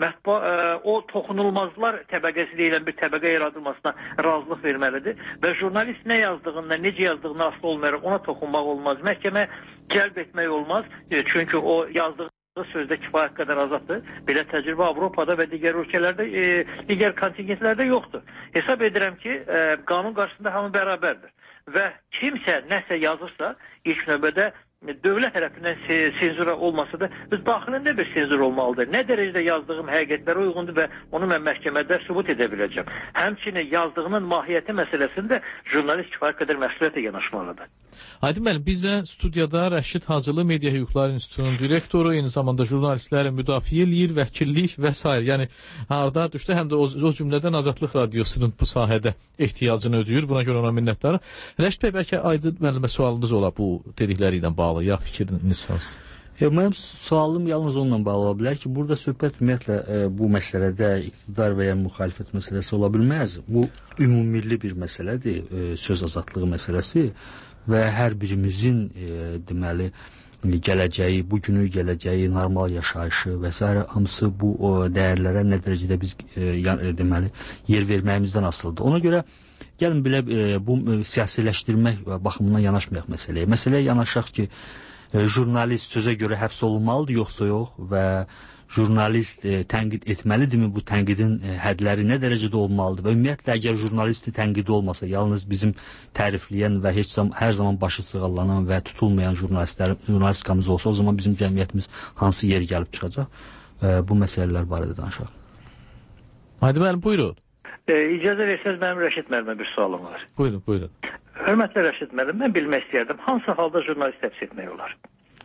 O toxunulmazlar təbəqəsi deyilən bir təbəqə yaradılmasına razılıq verməlidir və jurnalist nə yazdığından, necə yazdığından asılı olmayaraq ona toxunmaq olmaz. Məhkəmə cəlb etmək olmaz, çünki o yazdığı sözdə kifayət qədər azaddır. Belə təcrübə Avropada və digər ölkələrdə, digər kontingentlərdə yoxdur. Hesab edirəm ki, qanun qarşısında hamı bərabərdir və kimsə nəsə yazırsa, ilk növbədə dövlət tərəfindən senzura olmasa da öz daxilində bir senzur olmalıdır. Nə dərəcədə yazdığım həqiqətlərə uyğundur və onu mən məhkəmədə sübut edə biləcəm. Həmçinin yazdığının mahiyyəti məsələsində jurnalist kifayət qədər məsuliyyətlə yanaşmalıdır. Aydın müəllim, bizdə studiyada Rəşid Hacılı Media Hüquqları İnstitutunun direktoru, eyni zamanda jurnalistləri müdafiə eləyir, vəkillik və s. Yəni, harda düşdü, həm də o cümlədən Azadlıq Radiosunun bu sahədə ehtiyacını ödəyir. Buna görə ona minnətdarım. Rəşid bəy, bəlkə Aydın müəllimə sualınız ola bu dedikləri ilə bağlı, ya fikriniz hansı? Mənim sualım yalnız onunla bağlı ola bilər ki, burada söhbət ümumiyyətlə bu məsələdə iqtidar və ya müxalifət məsələsi ola bilməz. Bu ümumilli bir məsələdir, söz azadlığı məsələsi və hər birimizin deməli gələcəyi, bugünü gələcəyi, normal yaşayışı və s. hamısı bu dəyərlərə nə dərəcədə biz deməli yer verməyimizdən asılıdır. Ona görə gəlin belə bu siyasiləşdirmək baxımından yanaşmayaq məsələyə. Məsələyə yanaşaq ki, jurnalist sözə görə həbs olunmalıdır, yoxsa yox və jurnalist tənqid etməlidirmi, bu tənqidin hədləri nə dərəcədə olmalıdır və ümumiyyətlə əgər jurnalisti tənqidi olmasa, yalnız bizim tərifləyən və hər zaman başı sığallanan və tutulmayan jurnalistikamız olsa, o zaman bizim cəmiyyətimiz hansı yer gəlib çıxacaq? Bu məsələlər barədə danışaq. Hadi müəllim, buyurun. İcazə versəz, mənim Rəşid müəllimə bir sualım var. Buyurun. Hörmətli Rəşid müəllim, mən bilmək istəyərdim, hansı halda jurnalist həbs etmək olar?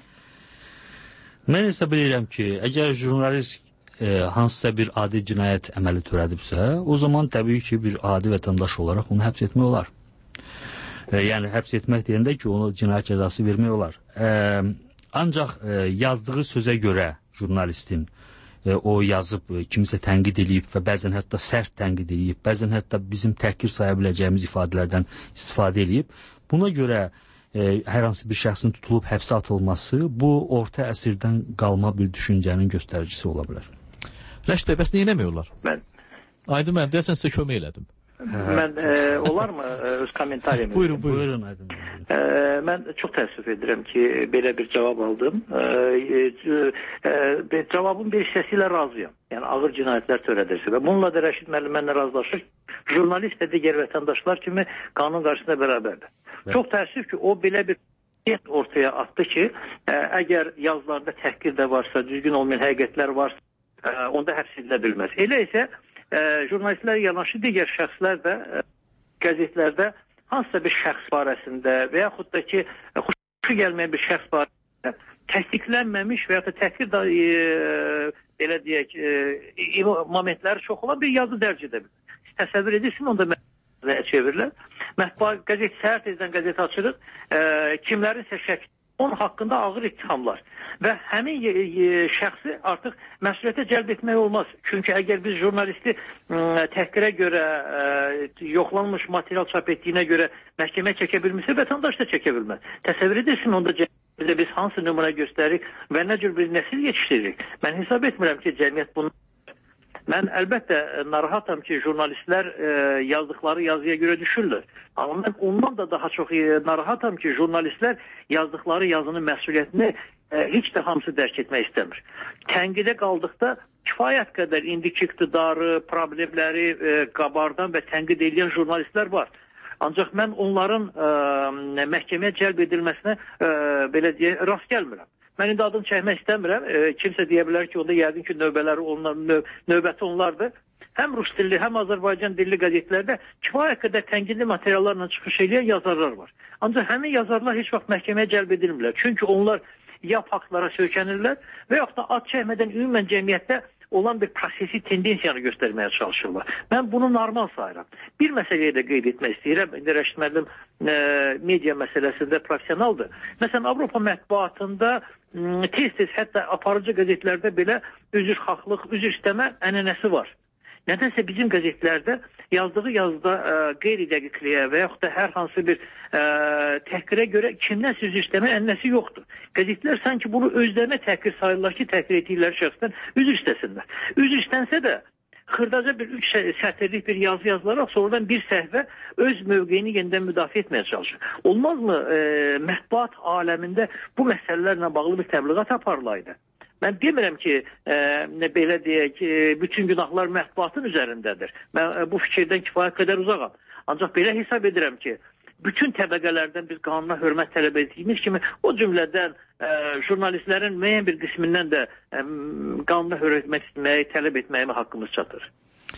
Mən hesab edirəm ki, əgər jurnalist hansısa bir adi cinayət əməli törədibsə, o zaman təbii ki, bir adi vətəndaş olaraq onu həbs etmək olar. Yəni, həbs etmək deyəndə ki, onu cinayət cəzası vermək olar. Ancaq yazdığı sözə görə jurnalistin o yazıb, kimisə tənqid edib və bəzən hətta sərt tənqid edib, bəzən hətta bizim təhqir saya biləcəyimiz ifadələrdən istifadə edib. Buna görə hər hansı bir şəxsin tutulub həbsə atılması bu orta əsrdən qalma bir düşüncənin göstəricisi ola bilər. Rəşid bəy, bəs niyə eləmiyorlar? Aydın mən deyəsən sizə kömək elədim. Mən olar mı öz kommentariyemi? Buyurun Aydın. Mən çox təəssüf edirəm ki, belə bir cavab aldım. Cavabın bir hissəsi ilə razıyam. Yəni ağır cinayətlər törədirsə və bununla da Rəşid müəllim mənlə razılaşır. Jurnalist və digər vətəndaşlar kimi qanun qarşısında bərabərdir. Çox təəssüf ki, o belə bir ortaya atdı ki, əgər yazılarda təhqir də varsa, düzgün olmayan həqiqətlər varsa, onda həbs edilə bilməz. Elə isə jurnalistlər yanaşı digər şəxslər də qəzetlərdə hansısa bir şəxs barəsində və yaxud da ki, xoşu gəlməyən bir şəxs barəsində təsdiqlənməmiş və yaxud da təhqir belə deyək, momentləri çox olan bir yazı dərc edə bilir. Təsəvvür edirsin, onda mətbuata çevirilər. Mətbuat qəzet səhər tezdən qəzet açırıq, kimlərinsə şəkil, onun haqqında ağır ittihamlar və həmin şəxsi artıq məsuliyyətə cəlb etmək olmaz. Çünki əgər biz jurnalisti təhqirə görə, yoxlanmış material çap etdiyinə görə məhkəmə çəkə bilmirsə, vətəndaş da çəkə bilməz. Təsəvvür edirsin, onda bizə biz hansı nümunə göstəririk və nə cür bir nəsil yetişdiririk. Mən hesab etmirəm ki, cəmiyyət bunu... Mən əlbəttə narahatam ki, jurnalistlər yazdıqları yazıya görə düşürlər. Amma mən ondan da daha çox narahatam ki, jurnalistlər yazdıqları yazının məsuliyyətini heç də hamısı dərk etmək istəmir. Tənqidə qaldıqda kifayət qədər indiki iqtidarı, problemləri qabardan və tənqid edən jurnalistlər var. Ancaq mən onların məhkəməyə cəlb edilməsinə belə deyə rast gəlmirəm. Mən indi adını çəkmək istəmirəm. Kimsə deyə bilər ki, onda yəqin ki, növbəti onlardır. Həm rus dilli, həm Azərbaycan dilli qəzetlərdə kifayət qədər tənqidli materiallarla çıxış edən yazarlar var. Ancaq həmin yazarlar heç vaxt məhkəməyə cəlb edilmirlər. Çünki onlar ya faktlara söykənirlər və yaxud da ad çəkmədən ümumən cəmiyyətdə olan bir prosesi, tendensiyanı göstərməyə çalışırlar. Mən bunu normal sayıram. Bir məsələyə də qeyd etmək istəyirəm. İndi Rəşid müəllim media məsələsində professionaldır. Məsələn, Avropa mətbuatında tez-tez hətta aparıcı qəzetlərdə belə üzrxahlıq, üzr istəmə ənənəsi var. Nədənsə bizim qəzetlərdə yazdığı yazıda qeyri-dəqiqliyə və yaxud da hər hansı bir təhqirə görə kimdən üzr istəmə ənənəsi yoxdur. Qəzetlər sanki bunu özlərinə təhqir sayırlar ki, təhqir etdikləri şəxsdən üzr istəsinlər. Üzr istənsə də xırdaca bir 3 sətirlik bir yazı yazılaraq sonradan bir səhvə öz mövqeyini yenidən müdafiə etməyə çalışır. Olmazmı mətbuat aləmində bu məsələlərlə bağlı bir təbliğat aparılaydı? Mən demirəm ki, belə deyək, bütün günahlar mətbuatın üzərindədir. Mən bu fikirdən kifayət qədər uzaqam. Ancaq belə hesab edirəm ki, bütün təbəqələrdən biz qanuna hörmət tələb etdiyimiz kimi, o cümlədən jurnalistlərin müəyyən bir qismindən də qanuna hörmət etməyi, tələb etməyi haqqımız çatır.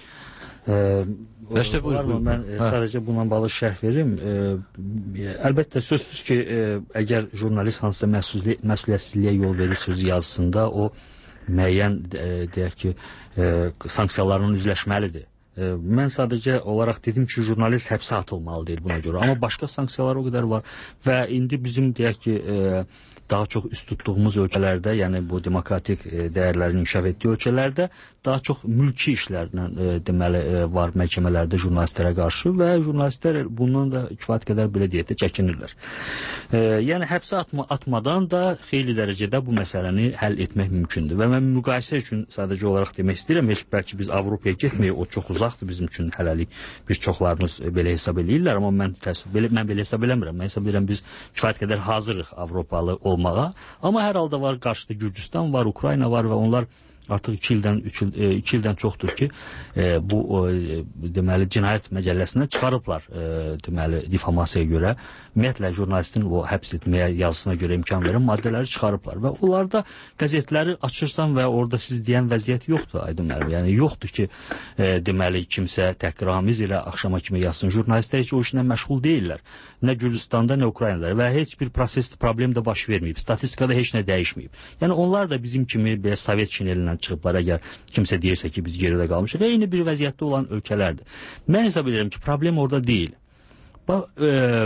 Mən sadəcə bununla bağlı şərh verim. Əlbəttə sözsüz ki, əgər jurnalist hansısa məsuliyyətsizliyə yol verir sözü yazısında, o müəyyən deyək ki, sanksiyalarla üzləşməlidir. Mən sadəcə olaraq dedim ki, jurnalist həbsə atılmalı deyil buna görə. Amma başqa sanksiyalar o qədər var və indi bizim deyək ki, daha çox üst tutduğumuz ölkələrdə, yəni bu demokratik dəyərlərin inkişaf etdiyi ölkələrdə daha çox mülki işlərlə deməli var məhkəmələrdə jurnalistlərə qarşı və jurnalistlər bundan da kifayət qədər belə deyək də çəkinirlər. Yəni həbsə atmadan da xeyli dərəcədə bu məsələni həll etmək mümkündür və mən müqayisə üçün sadəcə olaraq demək istəyirəm, heç bəlkə biz Avropaya getməyik, o çox uzaqdır bizim üçün hələlik, bir çoxlarımız belə hesab eləyirlər, amma mən belə hesab eləmirəm. Mən hesab edirəm biz kifayət qədər hazırıq Avropalı olmağa, amma hər halda var, qarşıda Gürcüstan var, Ukrayna var və onlar artıq 2 ildən çoxdur ki, bu deməli cinayət məcəlləsindən çıxarıblar deməli difamasiyaya görə. Ümumiyyətlə jurnalistin o həbs etməyə yazısına görə imkan verən maddələri çıxarıblar və onlarda qəzetləri açırsan və orada siz deyən vəziyyət yoxdur, Aydın müəllim. Yəni yoxdur ki, deməli kimsə təhqiramiz ilə axşama kimi yazsın. Jurnalistlər heç o işlə məşğul deyirlər. Nə Gürcüstanda, nə Ukraynada və heç bir proses, problem də baş verməyib. Statistikada heç nə dəyişməyib. Yəni onlar da bizim kimi belə Sovet şinelindən çıxıblar, əgər kimsə deyirsə ki, biz geridə qalmışıq. Eyni bir vəziyyətdə olan ölkələrdir. Mən hesab edirəm ki, problem orada deyil.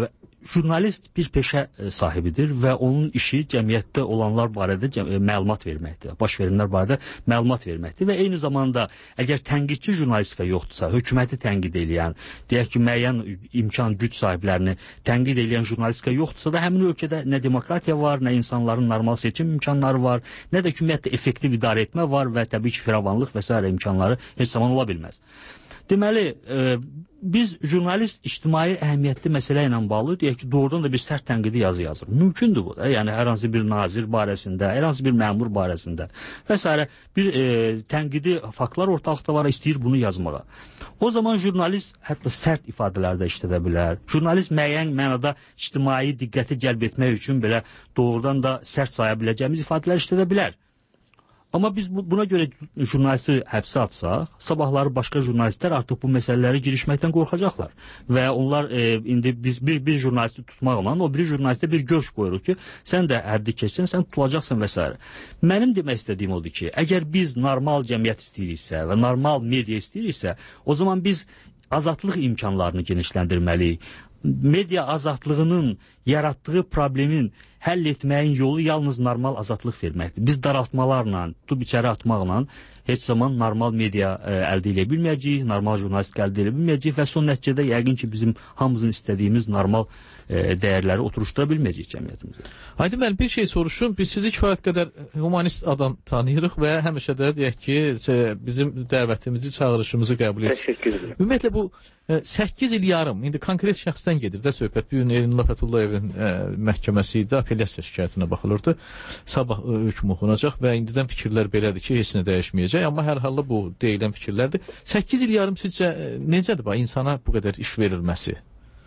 jurnalist bir peşə sahibidir və onun işi cəmiyyətdə olanlar barədə məlumat verməkdir, baş verenlər barədə məlumat verməkdir və eyni zamanda əgər tənqidçi jurnalistika yoxdursa, hökuməti tənqid edən, deyək ki, müəyyən imkan, güc sahiblərini tənqid edən jurnalistika yoxdursa da həmin ölkədə nə demokratiya var, nə insanların normal seçim imkanları var, nə də ümumiyyətlə effektiv idarə etmə var və təbii ki, firavanlıq və s. imkanları heç zaman ola bilməz. Deməli, biz jurnalist ictimai əhəmiyyətli məsələ ilə bağlı deyək ki, doğrudan da bir sərt tənqidi yazı yazır. Mümkündür bu da. Yəni, hər hansı bir nazir barəsində, hər hansı bir məmur barəsində və s. bir tənqidi faktlar ortalıqda var, istəyir bunu yazmağa. O zaman jurnalist hətta sərt ifadələr də işlədə bilər. Jurnalist müəyyən mənada ictimai diqqəti cəlb etmək üçün belə doğrudan da sərt saya biləcəyimiz ifadələr işlədə bilər. Amma biz buna görə jurnalisti həbsə atsaq, sabahları başqa jurnalistlər artıq bu məsələləri girişməkdən qorxacaqlar. Və onlar indi biz bir jurnalisti tutmaqla o biri jurnalistə bir görüş qoyuruq ki, sən də həddi keçsən, sən tutulacaqsan və s. Mənim demək istədiyim odur ki, əgər biz normal cəmiyyət istəyiriksə və normal media istəyiriksə, o zaman biz azadlıq imkanlarını genişləndirməliyik. Media azadlığının yaratdığı problemin həll etməyin yolu yalnız normal azadlıq verməkdir. Biz daraltmalarla, tutub içəri atmaqla heç zaman normal media əldə edə bilməyəcəyik, normal jurnalistik əldə edə bilməyəcəyik və son nəticədə yəqin ki, bizim hamımızın istədiyimiz normal dəyərləri oturuşdura bilməyəcəyik cəmiyyətimizdə. Aydın müəllim, bir şey soruşum. Biz sizi kifayət qədər humanist adam tanıyırıq və həmişə də deyək ki, bizim dəvətimizi, çağırışımızı qəbul edirik. Təşəkkür edirəm. Ümumiyyətlə bu 8 il yarım, indi konkret şəxsdən gedir də söhbət. Bu gün Elnur Fətullayevin məhkəməsi idi, apellyasiya şikayətinə baxılırdı. Sabah hökm oxunacaq və indidən fikirlər belədir ki, heç nə dəyişməyəcək, amma hər halda bu deyilən fikirlərdir. 8 il yarım sizcə necədir insana bu qədər iş verilməsi?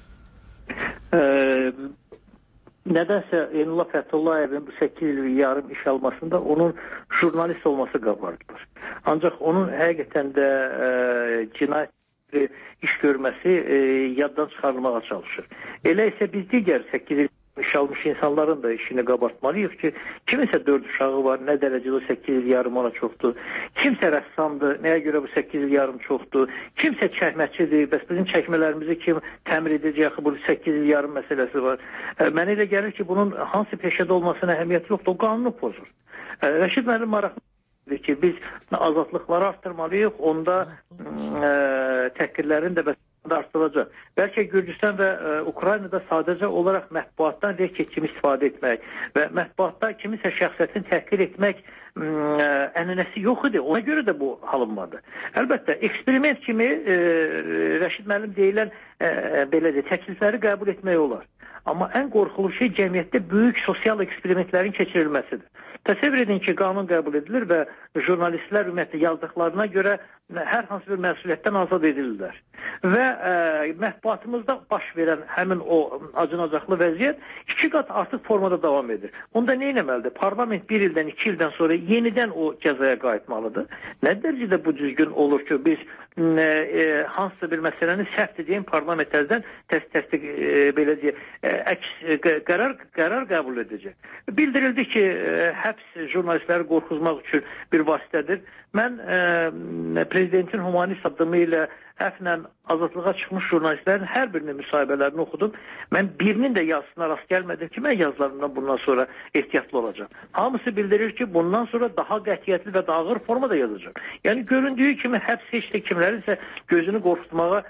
Nədənsə Elnur Fətullayevin bu 8 il yarım iş almasında onun jurnalist olması qabardıdır. Ancaq onun həqiqətən də cinayət iş görməsi yaddan çıxarılmağa çalışır. Elə isə biz digər 8 il iş almış insanların da işini qabartmalıyıq ki, kiminsə 4 uşağı var, nə dərəcədə o 8 il yarım ona çoxdur. Kimsə rəssamdır, nəyə görə bu 8 il yarım çoxdur. Kimsə çəkməçidir, bəs bizim çəkmələrimizi kim təmir edəcək, bu 8 il yarım məsələsi var. Mənə elə gəlir ki, bunun hansı peşədə olmasına əhəmiyyəti yoxdur, o qanunu pozur. Rəşid müəllim maraqlıdır ki, biz azadlıqları artırmalıyıq, onda təhqirlərin də artırılacaq. Bəlkə Gürcüstan və Ukraynada sadəcə olaraq mətbuatdan reket kimi istifadə etmək və mətbuatda kiminsə şəxsiyyətini təhqir etmək ənənəsi yox idi. Ona görə də bu alınmadı. Əlbəttə, eksperiment kimi Rəşid müəllim deyilən belədir, təklifləri qəbul etmək olar. Amma ən qorxulu şey cəmiyyətdə böyük sosial eksperimentlərin keçirilməsidir. Təsəvvür edin ki, qanun qəbul edilir və jurnalistlər ümumiyyətlə yazdıqlarına görə hər hansı bir məsuliyyətdən azad edilirlər. Və mətbuatımızda baş verən həmin o acınacaqlı vəziyyət 2 qat artıq formada davam edir. Onda nə etməlidir? Parlament 1 ildən, 2 ildən sonra yenidən o cəzaya qayıtmalıdır. Nə dərəcədə bu düzgün olur ki, biz hansısa bir məsələni səhvdir deyən parlament təzədən təsdiq belə deyək, qərar qəbul edəcək. Bildirildi ki, həbs jurnalistləri qorxuzmaq üçün bir vasitədir. Mən prezidentin humanist addımı ilə həfnən azadlığa çıxmış jurnalistlərin hər birinin müsahibələrini oxudum. Mən birinin də yazısına rast gəlmədim ki, mən yazılarımdan bundan sonra ehtiyatlı olacağım. Hamısı bildirir ki, bundan sonra daha qətiyyətli və daha ağır formada yazacağım. Yəni, göründüyü kimi həbs heç də kimlərinsə gözünü qorxutmağa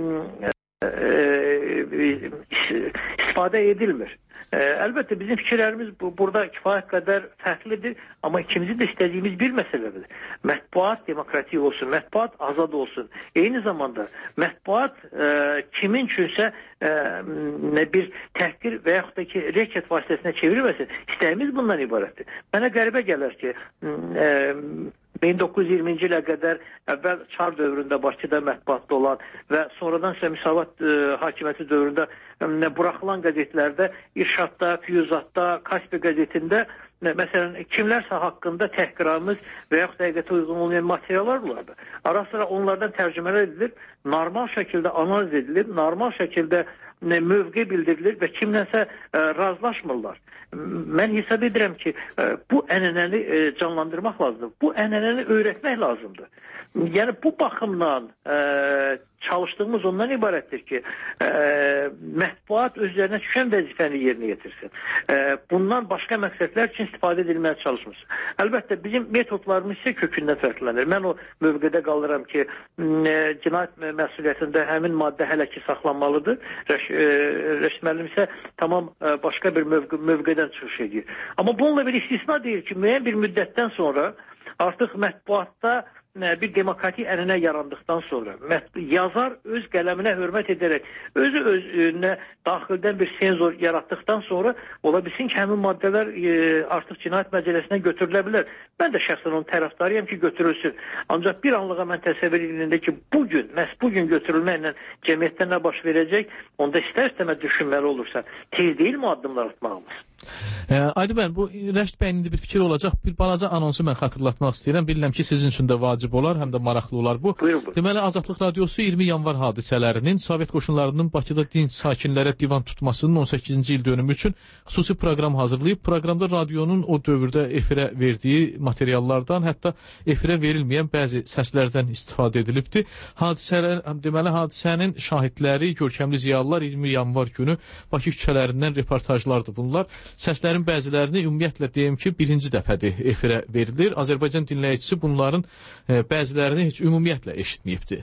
istifadə edilmir. Əlbəttə, bizim fikirlərimiz burada kifayət qədər fərqlidir, amma ikimizin də istədiyimiz bir məsələdir. Mətbuat demokratik olsun, mətbuat azad olsun. Eyni zamanda mətbuat kimin üçünsə bir təhqir və yaxud da ki, reket vasitəsinə çevrilməsin. İstəyimiz bundan ibarətdir. Mənə qəribə gələr ki, 1920-ci ilə qədər əvvəl Çar dövründə Bakıda mətbuatda olan və sonradan isə Müsavat hakimiyyəti dövründə buraxılan qəzetlərdə İrşadda, Füyuzatda, Kaspi qəzetində məsələn, kimlərsə haqqında təhqiramiz və yaxud həqiqətə uyğun olmayan materiallar bulardı. Ara sıra onlardan tərcümələr edilir, normal şəkildə analiz edilir, normal şəkildə mövqe bildirilir və kimlənsə razılaşmırlar. Mən hesab edirəm ki, bu ənənəni canlandırmaq lazımdır. Bu ənənəni öyrətmək lazımdır. Yəni bu baxımdan çalışdığımız ondan ibarətdir ki, mətbuat özlərinə düşən vəzifəni yerinə yetirsin. Bundan başqa məqsədlər üçün istifadə edilməyə çalışmırsın. Əlbəttə, bizim metodlarımız isə kökündən fərqlənir. Mən o mövqedə qalıram ki, cinayət məsuliyyətində həmin maddə hələ ki saxlanmalıdır. Rəşid müəllim isə tamam başqa bir mövqedən çıxış edir. Amma bununla bir istisna deyir ki, müəyyən bir müddətdən sonra artıq mətbuatda bir demokratik ənənə yarandıqdan sonra yazar öz qələminə hörmət edərək özünə daxildən bir senzor yaratdıqdan sonra ola bilsin ki, həmin maddələr artıq cinayət məcəlləsinə götürülə bilər. Mən də şəxsən onun tərəfdarıyam ki, götürülsün. Ancaq bir anlığa mən təsəvvür edilində ki, məhz bugün götürülməklə cəmiyyətdə nə baş verəcək, onda istər-istəmə düşünməli olursan. Tez deyilmi addımlar atmağımız? Aydın bəy, bu Rəşid bəyin indi bir fikir olacaq. Bir balaca anonsu mən xatırlatmaq istəyirəm. Bilirəm ki, sizin üçün də vacib olar, həm də maraqlı olar bu. Buyurun. Deməli, Azadlıq Radiosu 20 yanvar hadisələrinin Sovet qoşunlarının Bakıda dinc sakinlərə divan tutmasının 18-ci il dönümü üçün xüsusi proqram hazırlayıb. Proqramda radionun o dövrdə efirə verdiyi materiallardan, hətta efirə verilməyən bəzi səslərdən istifadə edilibdir. Deməli, hadisənin şahidləri, görkəmli ziyalılar 20 yanvar günü Bakı küçələrindən reportajlardır bunlar. Səslərin bəzilərini ümumiyyətlə deyim ki, birinci dəfədir efirə verilir. Azərbaycan dinləyicisi bunların bəzilərini heç ümumiyyətlə eşitməyibdir.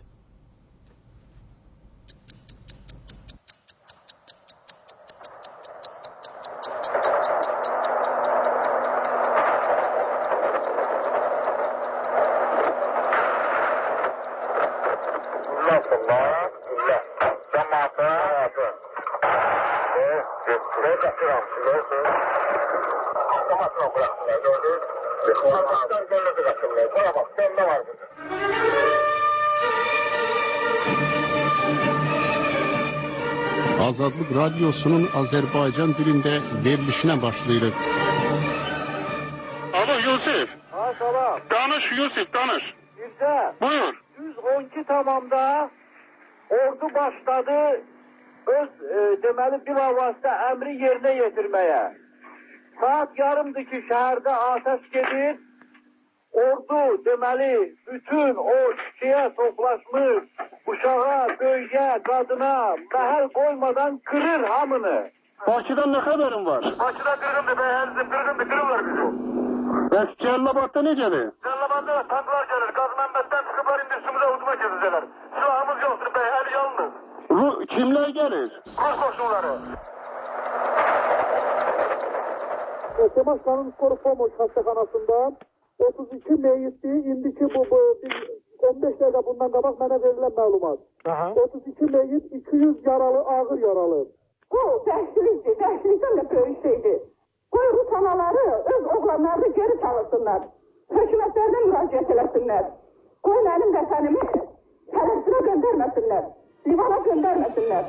Azadlıq Radiosunun Azərbaycan dilində verilişinə başlayırıq. Alo Yusif. Ha salam. Danış Yusif, danış. Birdə. Buyur. 112 tamamda ordu başladı öz deməli bilavasitə əmri yerinə yetirməyə. Saat yarımdır ki şəhərdə atəş gedir. Ordu deməli bütün o şiyə toplaşmış uşağa, böyüyə, qadına məhəl qoymadan qırır hamını. Bakıdan nə xəbərin var? Bakıda qırğındır, bəyənizdir, qırırlar bizi. Bəs Cəllabadda necədir? Cəllabadda tanklar gəlir, qaz mənbətdən çıxıblar, indi üstümüzə hücuma gedəcəklər. Silahımız yoxdur, bəy, əl yalnız. Kimlər gəlir? Rus qoşunları. Başkanın Skoru Pomoç xəstəxanasından 32 meyitdir, indiki bu 15 dəqiqə bundan qabaq mənə verilən məlumat. 32 meyit, 200 yaralı, ağır yaralı. Bu dəhşilikdir, dəhşilikdən də böyük şeydir. Qoy Rus anaları öz oğlanlarını geri çağırsınlar. Hökumətlərdən müraciət eləsinlər. Qoy mənim vətənimi Fələstinə göndərməsinlər, Livana göndərməsinlər.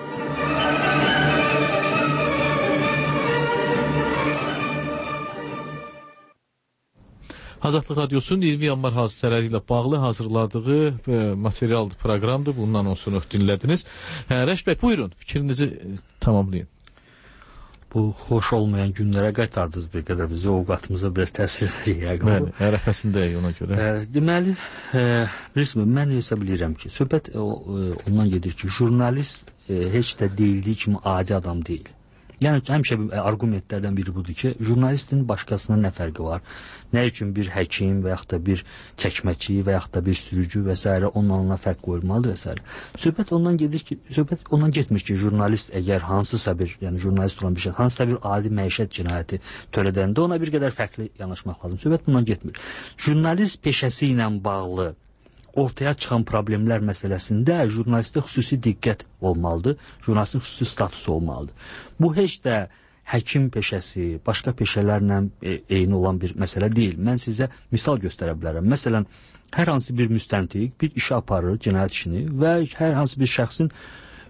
Azadlıq Radiosunun 20 yanvar hadisələri ilə bağlı hazırladığı material proqramdır. Bundan onsunu dinlədiniz. Rəşid bəy, buyurun, fikrinizi tamamlayın. Bu xoş olmayan günlərə qaytardınız bir qədər bizi, ovqatımıza biraz təsir edir. Bəli, ərəfəsindəyik ona görə. Deməli, bilirsiniz, mən hesab edirəm ki, söhbət ondan gedir ki, jurnalist heç də deyildiyi kimi adi adam deyil. Yəni, həmişə argumentlərdən biri budur ki, jurnalistin başqasına nə fərqi var? Nə üçün bir həkim və yaxud da bir çəkməçi və yaxud da bir sürücü və s. onunla fərq qoyulmalıdır və s. Söhbət ondan gedir ki, söhbət ondan getmir ki, jurnalist əgər hansısa bir, yəni jurnalist olan bir şey, hansısa bir adi məişət cinayəti törədəndə ona bir qədər fərqli yanaşmaq lazım. Söhbət bundan getmir. Jurnalist peşəsi ilə bağlı ortaya çıxan problemlər məsələsində jurnalistə xüsusi diqqət olmalıdır, jurnalistin xüsusi statusu olmalıdır. Bu heç də həkim peşəsi, başqa peşələrlə eyni olan bir məsələ deyil. Mən sizə misal göstərə bilərəm. Məsələn, hər hansı bir müstəntiq bir işi aparır, cinayət işini və hər hansı bir şəxsin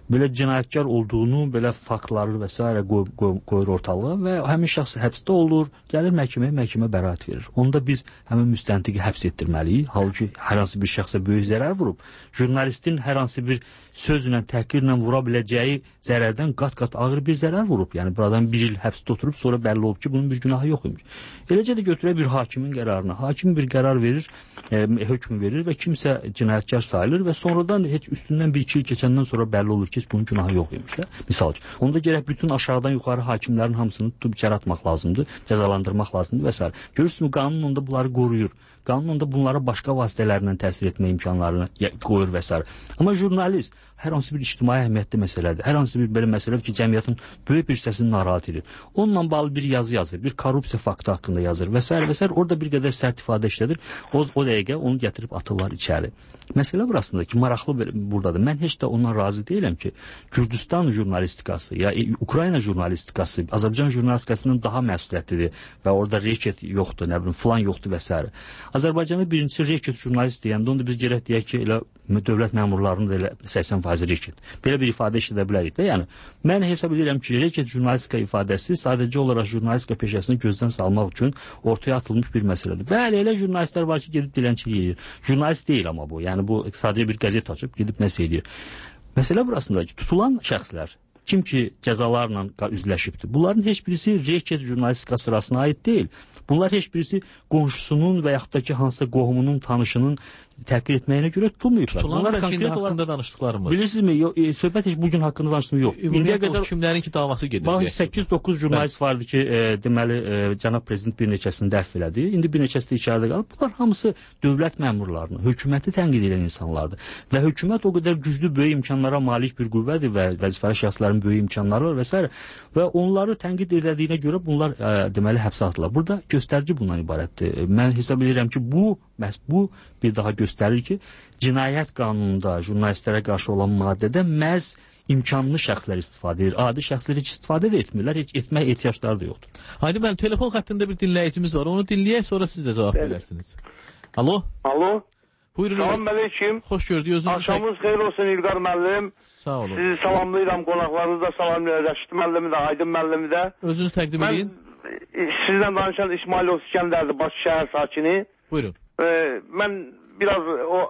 belə cinayətkar olduğunu, belə faktları və s. qoyur ortalığa və həmin şəxs həbsdə olur, gəlir məhkəməyə, məhkəmə bəraət verir. Onda biz həmin müstəntiqi həbs etdirməliyik. Halbuki hər hansı bir şəxsə böyük zərər vurub. Jurnalistin hər hansı bir sözlə, təhqirlə vura biləcəyi zərərdən qat-qat ağır bir zərər vurub. Yəni bir adam 1 il həbsdə oturub, sonra bəlli olub ki, bunun bir günahı yox imiş. Eləcə də götürək bir hakimin qərarına. Hakim bir qərar verir, hökmü verir və kimsə cinayətkar sayılır və sonradan heç üstündən 1-2 il keçəndən sonra bəlli olur ki, bunun günahı yox imiş də. Misal üçün. Onda gərək bütün aşağıdan yuxarı hakimlərin hamısını tutub içəri atmaq lazımdır, cəzalandırmaq lazımdır və s. Görürsünüz, qanun onda bunları qoruyur. Qanun onda bunlara başqa vasitələrlə təsir etmə imkanlarını qoyur və s. Amma jurnalist hər hansı bir ictimai əhəmiyyətli məsələdir. Hər hansı bir belə məsələdir ki, cəmiyyətin böyük bir hissəsini narahat edir. Onunla bağlı bir yazı yazır, bir korrupsiya faktı haqqında yazır və s. və s. Orada bir qədər sərt ifadə işlədir. O dəqiqə onu gətirib atırlar içəri. Məsələ burasında ki, maraqlı buradadır. Mən heç də ondan razı deyiləm ki, Gürcüstan jurnalistikası ya Ukrayna jurnalistikası Azərbaycan jurnalistikasından daha məsuliyyətlidir və orada reket yoxdur, nə bilim, filan yoxdur və s. Azərbaycanda birincisi reket jurnalist deyəndə onda biz gərək deyək ki, elə dövlət məmurlarının da elə 80% reket. Belə bir ifadə işlədə bilərik də. Yəni, mən hesab edirəm ki, reket jurnalistika ifadəsi sadəcə olaraq jurnalistika peşəsini gözdən salmaq üçün ortaya atılmış bir məsələdir. Bəli, elə jurnalistlər var ki, gedib dilənçilik edir. Jurnalist deyil amma bu. Yəni, bu sadəcə bir qəzet açıb, gedib nəsə edir. Məsələ burasında ki, tutulan şəxslər, kim ki cəzalarla üzləşibdir, bunların heç birisi reket jurnalistika sırasına aid deyil. Bunlar heç birisi qonşusunun və yaxud da ki, hansısa qohumunun, tanışının təhqir etməyinə görə tutulmayıblar. Tutulanlar haqqında danışdıqlarımız. Bilirsinizmi? Söhbət heç bugün haqqında danışdığım yox. İndiyə qədər kimlərinki davası gedir? Bax, 8-9 jurnalist vardı ki, deməli, cənab prezident bir neçəsini dəf elədi. İndi bir neçəsi də içəridə qalıb. Bunlar hamısı dövlət məmurlarını, hökuməti tənqid edən insanlardır. Və hökumət o qədər güclü, böyük imkanlara malik bir qüvvədir və vəzifəli şəxslərin böyük imkanları var və s. Və onları tənqid edildiyinə görə bunlar deməli həbsə atılır. Burada göstərici bundan ibarətdir. Mən hesab edirəm ki, bu bir daha göstərir ki, cinayət qanununda jurnalistlərə qarşı olan maddədə məhz imkanlı şəxslər istifadə edir. Adi şəxslər heç istifadə də etmirlər, heç etmək ehtiyacları da yoxdur. Haydi mənim telefon xəttində bir dinləyicimiz var. Onu dinləyək, sonra siz də cavab verirsiniz. Alo? Alo? Buyurun. Salam əleykum. Xoş gördük. Axşamınız xeyir olsun İlqar müəllim. Sağ olun. Sizi salamlayıram, qonaqlarınızı da salamlayıram. Rəşid müəllimi də, Aydın müəllimi də. Özünüz təqdim edin. Sizdən danışan İsmailov İskəndərdir, Bakı şəhər sakini. Buyurun. Mən biraz o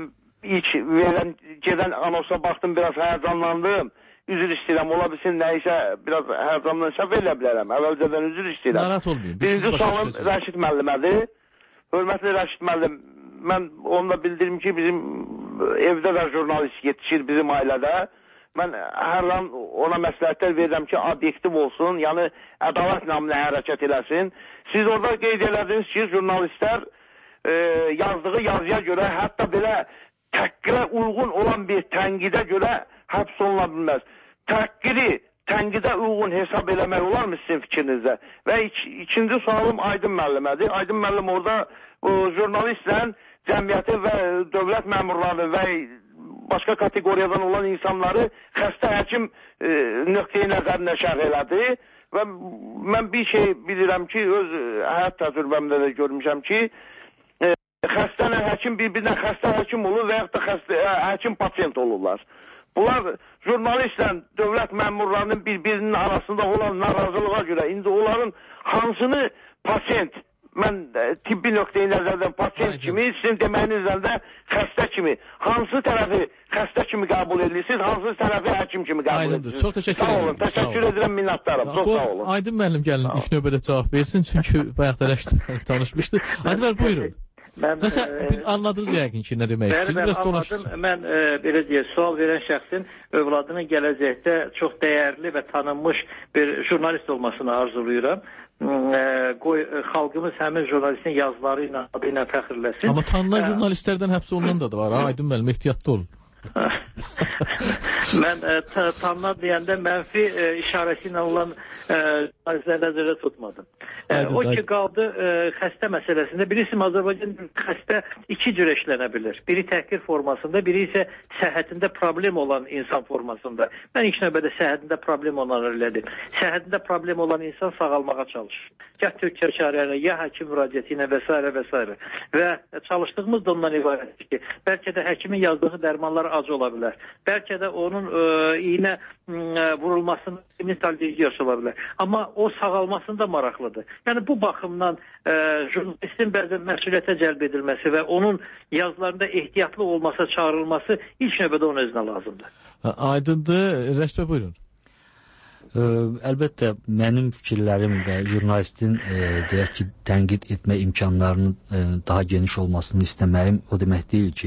ilk gedən anonsa baxdım, biraz həyəcanlandım. Üzr istəyirəm, ola bilsin nəyisə biraz həyəcandan səhv elə bilərəm. Əvvəlcədən üzr istəyirəm. Narahat olmayın. Birinci sualım Rəşid müəllimədir. Hörmətli Rəşid müəllim, mən onu da bildirim ki, bizim evdə də jurnalist yetişir bizim ailədə. Mən hər an ona məsləhətlər verirəm ki, obyektiv olsun, yəni ədalət namına hərəkət eləsin. Siz orada qeyd elədiniz ki, jurnalistlər yazdığı yazıya görə, hətta belə təhqirə uyğun olan bir tənqidə görə həbs oluna bilməz. Təhqiri tənqidə uyğun hesab eləmək olarmı sizin fikrinizdə? Və ikinci sualım Aydın müəllimədir. Aydın müəllim orada jurnalistlə cəmiyyəti və dövlət məmurlarını və başqa kateqoriyadan olan insanları xəstə həkim nöqteyi nəzərinə şərh elədi. Və mən bir şey bilirəm ki, öz həyat təcrübəmdə də görmüşəm ki, xəstə ilə həkim bir-birinə xəstə həkim olur və yaxud da həkim pasient olurlar. Bunlar jurnalistlə dövlət məmurlarının bir-birinin arasında olan narazılığa görə indi onların hansını pasient, mən tibbi nöqteyi nəzərdən pasient kimi, sizin deməyinizdən də xəstə kimi, hansı tərəfi xəstə kimi qəbul edirsiniz, hansı tərəfi həkim kimi qəbul edirsiniz? Çox təşəkkür edirəm. Sağ olun, təşəkkür edirəm, minnətdarım. Çox sağ olun. Aydın müəllim gəlin ilk növbədə cavab versin, çünki bayaq da tanışmışdı. Aydın müəllim, buyurun. Məsələn, anladınız yəqin ki, nə demək istəyir? Anladım. Mən belə deyək, sual verən şəxsin övladının gələcəkdə çox dəyərli və tanınmış bir jurnalist olmasını arzulayıram. Qoy xalqımız həmin jurnalistin yazıları ilə, adı ilə fəxrləsin. Amma tanınan jurnalistlərdən həbs olunan da var. Aydın müəllim, ehtiyatlı olun. Mən tanınan deyəndə mənfi işarəsi ilə olan jurnalistləri nəzərdə tutmadım. O ki, qaldı xəstə məsələsində. Bilirsiniz, Azərbaycan xəstə iki cür eşlənə bilir. Biri təhqir formasında, biri isə səhhətində problem olan insan formasında. Mən ilk növbədə səhhətində problem olanları elədim. Səhhətində problem olan insan sağalmağa çalışır. Gəh Türkiyə şəhərlərlə, ya həkim müraciəti ilə və s. və s. Və çalışdığımız da ondan ibarətdir ki, bəlkə də həkimin yazdığı dərmanlar acı ola bilər. Bəlkə də onun onun iynə vurulmasının mental dezgiyası ola bilər. Amma o sağalmasının da maraqlıdır. Yəni bu baxımdan jurnalistin bəzən məsuliyyətə cəlb edilməsi və onun yazılarında ehtiyatlı olmasa çağırılması ilk növbədə onun özünə lazımdır. Aydındır. Rəşbə, buyurun. Əlbəttə, mənim fikirlərim və jurnalistin deyək ki, tənqid etmə imkanlarının daha geniş olmasını istəməyim o demək deyil ki,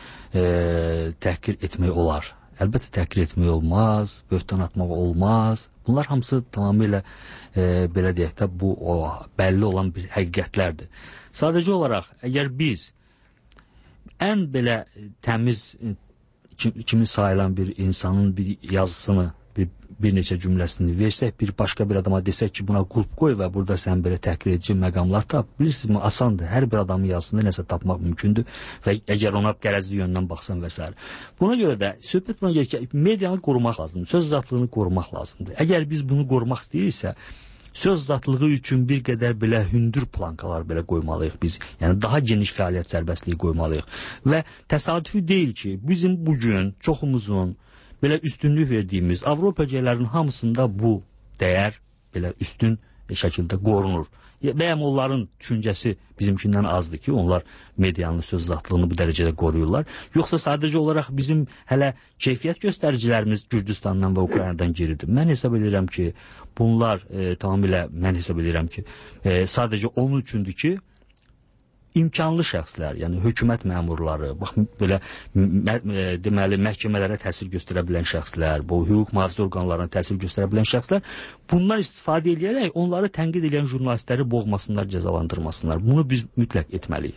təhqir etmək olar. Əlbəttə, təhqir etmək olmaz, böhtan atmaq olmaz. Bunlar hamısı tamamilə belə deyək də, bu bəlli olan bir həqiqətlərdir. Sadəcə olaraq, əgər biz ən belə təmiz kimi sayılan bir insanın bir yazısını, bir neçə cümləsini versək, bir başqa bir adama desək ki, buna qulp qoy və burada sən belə təhqir edici məqamlar tap, bilirsiniz mi, asandır. Hər bir adamın yazısında nəsə tapmaq mümkündür və əgər ona qərəzli yöndən baxsan və s. Buna görə də söhbət buna gəlir ki, medianı qorumaq lazımdır, söz azadlığını qorumaq lazımdır. Əgər biz bunu qorumaq istəyiriksə, söz azadlığı üçün bir qədər belə hündür plankalar belə qoymalıyıq biz. Yəni daha geniş fəaliyyət sərbəstliyi qoymalıyıq. Və təsadüfi deyil ki, bizim bugün çoxumuzun belə üstünlük verdiyimiz Avropa ölkələrinin hamısında bu dəyər belə üstün şəkildə qorunur. Bəyəm onların düşüncəsi bizimkindən azdır ki, onlar medianın söz azadlığını bu dərəcədə qoruyurlar. Yoxsa sadəcə olaraq bizim hələ keyfiyyət göstəricilərimiz Gürcüstandan və Ukraynadan geridir. Mən hesab edirəm ki, bunlar tamamilə sadəcə onun üçündür ki, imkanlı şəxslər, yəni hökumət məmurları, bax belə deməli məhkəmələrə təsir göstərə bilən şəxslər, bu hüquq mühafizə orqanlarına təsir göstərə bilən şəxslər, bunlar istifadə edərək onları tənqid edən jurnalistləri boğmasınlar, cəzalandırmasınlar. Bunu biz mütləq etməliyik.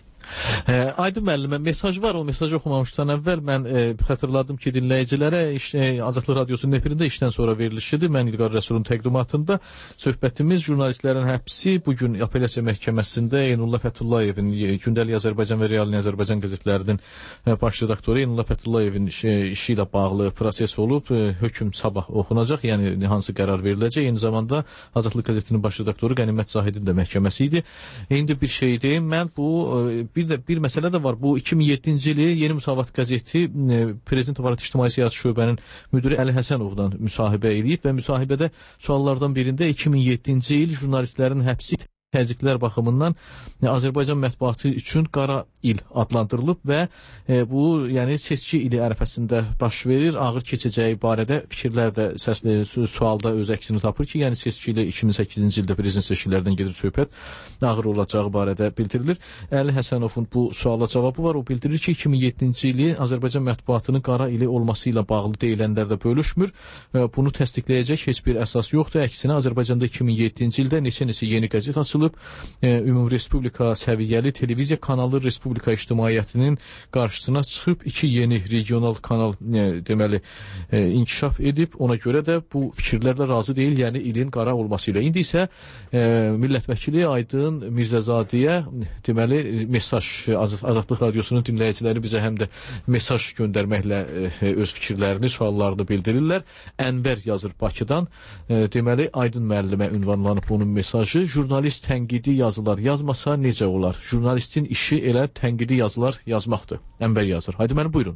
Aydın müəllimə, mesaj var, o mesajı oxumamışdan əvvəl mən xatırladım ki, dinləyicilərə Azadlıq Radiosunun efirində işdən sonra verilişidir. Mən İlqar Rəsulun təqdimatında söhbətimiz jurnalistlərin həbsi bugün apellyasiya məhkəməsində Eynullah Fətullayevin, Gündəlik Azərbaycan və Realin Azərbaycan qəzetlərinin baş redaktoru Eynullah Fətullayevin işi ilə bağlı proses olub, hökm sabah oxunacaq, yəni hansı qərar veriləcək. Eyni zamanda Azadlıq qəzetinin baş redaktoru Qənimət Zahidin də məhkəməsi idi. İndi bir şey deyim, mən bu bir məsələ də var. Bu 2007-ci ili Yeni Müsavat qəzeti Prezident Aparat İctimai Siyasi Şöbənin müdiri Əli Həsənovdan müsahibə edib və müsahibədə suallardan birində 2007-ci il jurnalistlərin həbsi təzyiqlər baxımından Azərbaycan mətbuatı üçün qara il adlandırılıb və bu, yəni seçki ili ərəfəsində baş verir. Ağır keçəcəyi barədə fikirlər də sualda öz əksini tapır ki, yəni seçki ili 2008-ci ildə prezident seçkilərdən gedir söhbət, ağır olacağı barədə bildirilir. Əli Həsənovun bu suala cavabı var. O bildirir ki, 2007-ci ili Azərbaycan mətbuatının qara ili olması ilə bağlı deyilənlər də bölüşmür. Bunu təsdiqləyəcək heç bir əsas yoxdur. Əksinə Azərbaycanda 2007-ci ildə neçə yeni qəzet açılıb. Ümumi Respublika səviyyəli televiziya kanalı Respublika ictimaiyyətinin qarşısına çıxıb 2 yeni regional kanal deməli inkişaf edib. Ona görə də bu fikirlərlə razı deyil, yəni ilin qara olması ilə. İndi isə millət vəkili Aydın Mirzəzadəyə deməli mesaj, Azadlıq Radiosunun dinləyiciləri bizə həm də mesaj göndərməklə öz fikirlərini, suallarını bildirirlər. Ənvər yazır Bakıdan. Deməli Aydın müəllimə ünvanlanıb bunun mesajı. Jurnalist tənqidi yazılar yazmasa necə olar? Jurnalistin işi elə tənqidi yazılar yazmaqdır. Ənvər yazır. Haydi məni buyurun.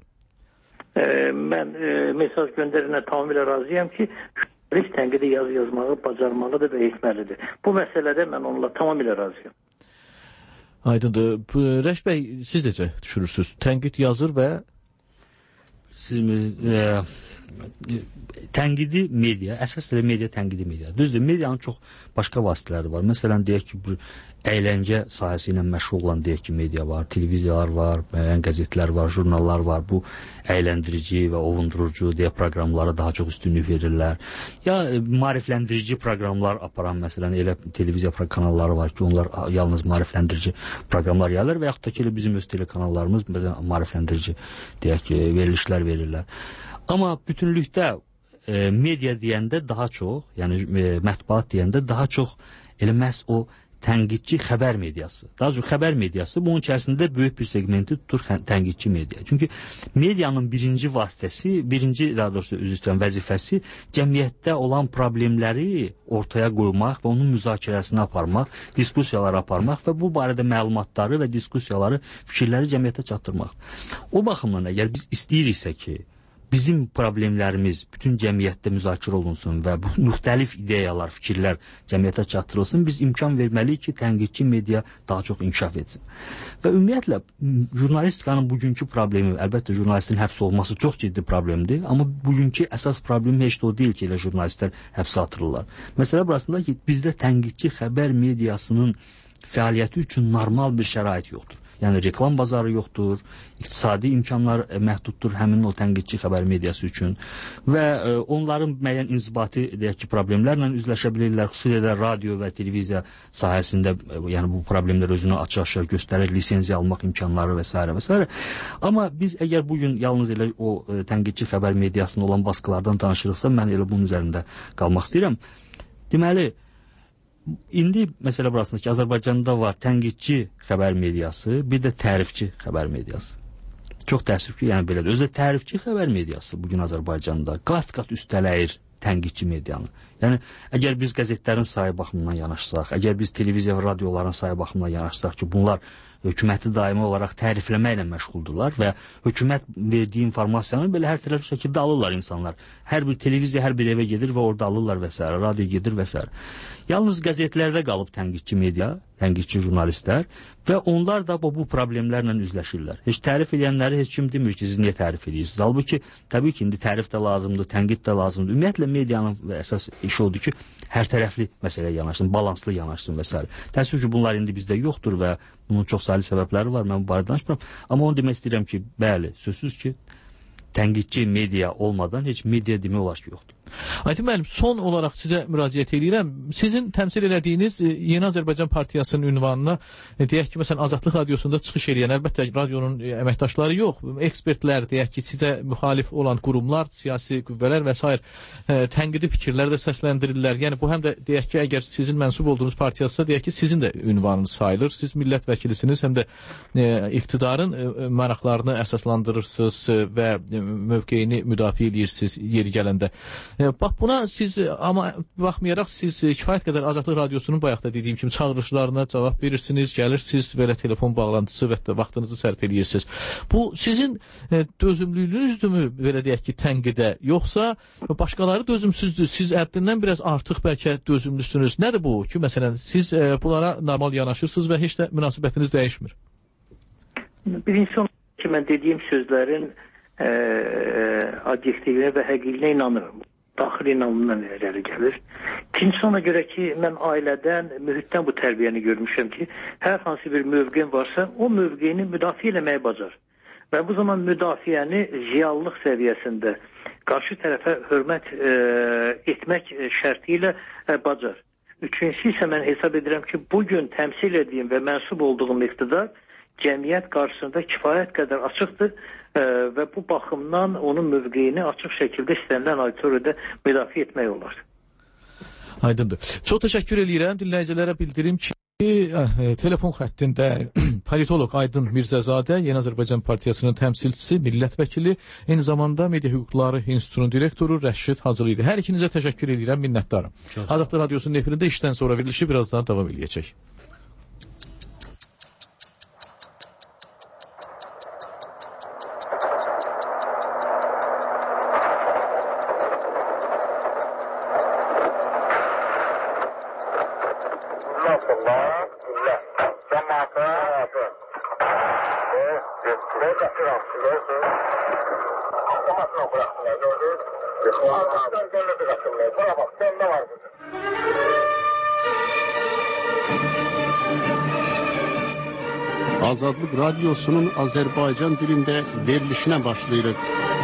Mən mesaj göndərinə tamamilə razıyam ki, jurnalist tənqidi yazı yazmağı bacarmalıdır və etməlidir. Bu məsələdə mən onunla tamamilə razıyam. Aydındır. Rəş bəy, siz necə düşünürsünüz? Tənqid yazır və tənqidi media, əsas da media tənqidi media. Düzdür, medianın çox başqa vasitələri var. Məsələn, deyək ki, bir əyləncə sahəsi ilə məşğul olan deyək ki, media var, televiziyalar var, müəyyən qəzetlər var, jurnallar var. Bu əyləndirici və ovundurucu deyə proqramlara daha çox üstünlük verirlər. Ya maarifləndirici proqramlar aparan, məsələn, elə televiziya kanalları var ki, onlar yalnız maarifləndirici proqramlar yayırlar və yaxud da ki, bizim öz telekanallarımız maarifləndirici deyək ki, verilişlər verirlər. Amma bütünlükdə media deyəndə daha çox, yəni mətbuat deyəndə daha çox elə məhz o tənqidçi xəbər mediası. Daha çox xəbər mediası bunun içərisində böyük bir segmenti tutur tənqidçi media. Çünki medianın birinci vasitəsi, daha doğrusu vəzifəsi cəmiyyətdə olan problemləri ortaya qoymaq və onun müzakirəsini aparmaq, diskussiyalar aparmaq və bu barədə məlumatları və diskussiyaları, fikirləri cəmiyyətə çatdırmaq. O baxımdan əgər biz istəyiriksə ki, bizim problemlərimiz bütün cəmiyyətdə müzakirə olunsun və bu müxtəlif ideyalar, fikirlər cəmiyyətə çatdırılsın, biz imkan verməliyik ki, tənqidçi media daha çox inkişaf etsin. Və ümumiyyətlə, jurnalistikanın bugünkü problemi, əlbəttə jurnalistin həbs olması çox ciddi problemdir, amma bugünkü əsas problem heç də o deyil ki, elə jurnalistlər həbsə atırırlar. Məsələ burasında ki, bizdə tənqidçi xəbər mediasının fəaliyyəti üçün normal bir şərait yoxdur. Yəni reklam bazarı yoxdur, iqtisadi imkanlar məhduddur həmin o tənqidçi xəbər mediası üçün və onların müəyyən inzibati deyək ki, problemlərlə üzləşə bilirlər, xüsusilə radio və televiziya sahəsində yəni bu problemlər özünü açıq-aşkar göstərir, lisenziya almaq imkanları və s. və s. Amma biz əgər bugün yalnız elə o tənqidçi xəbər mediasında olan baskılardan danışırıqsa, mən elə bunun üzərində qalmaq istəyirəm. Deməli, İndi məsələ burasında ki, Azərbaycanda var tənqidçi xəbər mediası, bir də tərifçi xəbər mediası. Çox təəssüf ki, yəni belədir. Özü də tərifçi xəbər mediası bugün Azərbaycanda qat-qat üstələyir tənqidçi medianı. Yəni, əgər biz qəzetlərin sayı baxımından yanaşsaq, əgər biz televiziya və radioların sayı baxımından yanaşsaq ki, bunlar hökuməti daimi olaraq tərifləməklə məşğuldurlar və hökumət verdiyi informasiyanı belə hər tərəfli şəkildə alırlar insanlar. Hər bir televiziya hər bir evə gedir və orada alırlar və s. Radio gedir və s. Yalnız qəzetlərdə qalıb tənqidçi media, tənqidçi jurnalistlər və onlar da bu problemlərlə üzləşirlər. Heç tərif edənləri heç kim demir ki, siz niyə tərif edirsiniz? Halbuki, təbii ki, indi tərif də lazımdır, tənqid də lazımdır. Ümumiyyətlə, medianın əsas işi odur ki, hər tərəfli məsələyə yanaşsın, balanslı yanaşsın və s. Təəssüf ki, bunlar indi bizdə yoxdur və bunun çox sayılı səbəbləri var, mən bu barədə danışmıram. Amma onu demək istəyirəm ki, bəli, sözsüz ki, tənqidçi media olmadan heç media demək olar ki, yoxdur. Aydın müəllim, son olaraq sizə müraciət edirəm. Sizin təmsil elədiyiniz Yeni Azərbaycan Partiyasının ünvanına deyək ki, məsələn, Azadlıq Radiosunda çıxış edən, əlbəttə radionun əməkdaşları yox, ekspertlər, deyək ki, sizə müxalif olan qurumlar, siyasi qüvvələr və s. Tənqidi fikirlər də səsləndirirlər. Yəni, bu həm də deyək ki, əgər sizin mənsub olduğunuz partiyasısa, deyək ki, sizin də ünvanınız sayılır. Siz millət vəkilisiniz, həm də iqtidarın maraqlarını əsaslandırırsınız və mövqeyini müdafiə edirsiniz yeri gələndə. Bax, buna siz, amma baxmayaraq siz kifayət qədər Azadlıq Radiosunun bayaq da dediyim kimi çağırışlarına cavab verirsiniz, gəlirsiniz, belə telefon bağlantısı və vaxtınızı sərf edirsiniz. Bu, sizin dözümlülüyünüzdürmü, belə deyək ki, tənqidə, yoxsa başqaları dözümsüzdür, siz həddindən biraz artıq bəlkə dözümlüsünüz. Nədir bu ki, məsələn, siz bunlara normal yanaşırsınız və heç də münasibətiniz dəyişmir? Birincisi ki, mən dediyim sözlərin adjektivinə və həqiqinə inanırım. Daxili inanımdan irəli gəlir. İkincisi ona görə ki, mən ailədən, mühitdən bu tərbiyəni görmüşəm ki, hər hansı bir mövqeyin varsa, o mövqeyini müdafiə eləməyi bacar. Və bu zaman müdafiəni ziyallıq səviyyəsində qarşı tərəfə hörmət etmək şərti ilə bacar. Üçüncüsü isə mən hesab edirəm ki, bugün təmsil ediyim və mənsub olduğum iqtidar cəmiyyət qarşısında kifayət qədər açıqdır və bu baxımdan onun mövqeyini açıq şəkildə istənilən auditoriyada müdafiə etmək olar. Aydındır. Çox təşəkkür edirəm. Dinləyicilərə bildirim ki, telefon xəttində politolog Aydın Mirzəzadə, Yeni Azərbaycan Partiyasının təmsilçisi, millət vəkili, eyni zamanda Media Hüquqları İnstitutunun direktoru Rəşid Hacılı idi. Hər ikinizə təşəkkür edirəm, minnətdarım. Azadlıq Radiosunun efirində işdən sonra verilişi birazdan davam edəcək. Azadlıq Radiosunun Azərbaycan dilində verilişinə başlayırıq.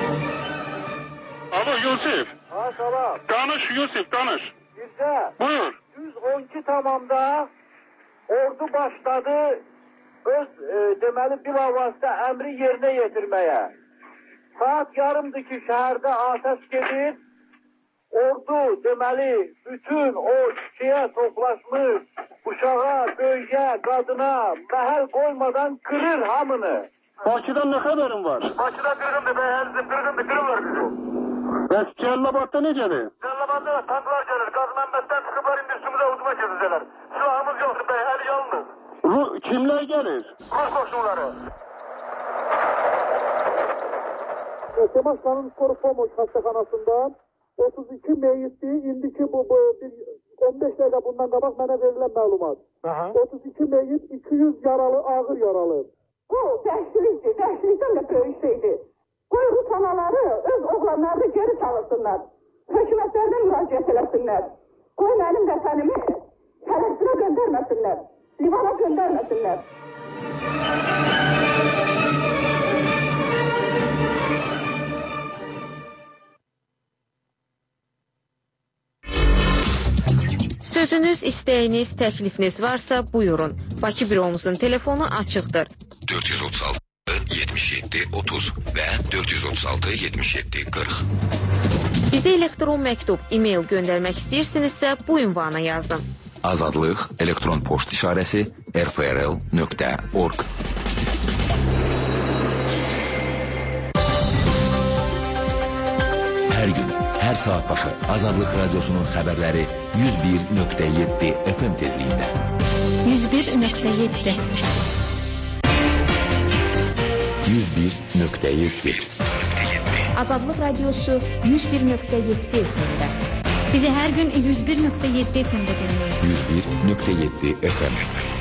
Alo Yusif. Ha, salam. Danış Yusif, danış. Bircə. Buyur. 112 tamamda ordu başladı öz deməli bilavasitə əmri yerinə yetirməyə. Saat yarımdır ki, şəhərdə atəş gedir. Ordu deməli bütün o kişiyə toplaşmış uşağa, böyüyə, qadına məhəl qoymadan qırır hamını. Bakıdan nə xəbərin var? Bakıda qırğındır, qırırlar bizi. Bəs Cəllabadda necədir? Cəllabadda tanklar gəlir, Qazməmbətdən çıxıblar, indi üstümüzə hücuma gedəcəklər. Silahımız yoxdur, bəy, əli yalnız. Kimlər gəlir? Rus qoşunları. Temaskanın Skoru Pomoş xəstəxanasından 32 meyitli, indiki bu 15 dəqiqə bundan qabaq mənə verilən məlumat. 32 meyit, 200 yaralı, ağır yaralı. Bu dəhşilikdir, dəhşilikdən də böyük şeydir. Qoy Rus anaları öz oğlanlarını geri çalışsınlar. Hökumətlərdən müraciət eləsinlər. Qoy mənim vətənimi Fələstinə göndərməsinlər, Livana göndərməsinlər. Sözünüz, istəyiniz, təklifiniz varsa buyurun. Bakı büromuzun telefonu açıqdır. 436 77 30 və 436 77 40. Bizə elektron məktub, e-mail göndərmək istəyirsinizsə bu ünvana yazın. Azadlıq elektron poçt işarəsi rfrl.org. Hər gün, hər saat başı Azadlıq Radyosu'nun xəbərləri 101.7 FM tezliyində. 101.7 101.7 Azadlıq Radyosu 101.7 FM-də. Bizi hər gün 101.7 FM-də dinləyin. 101.7 FM.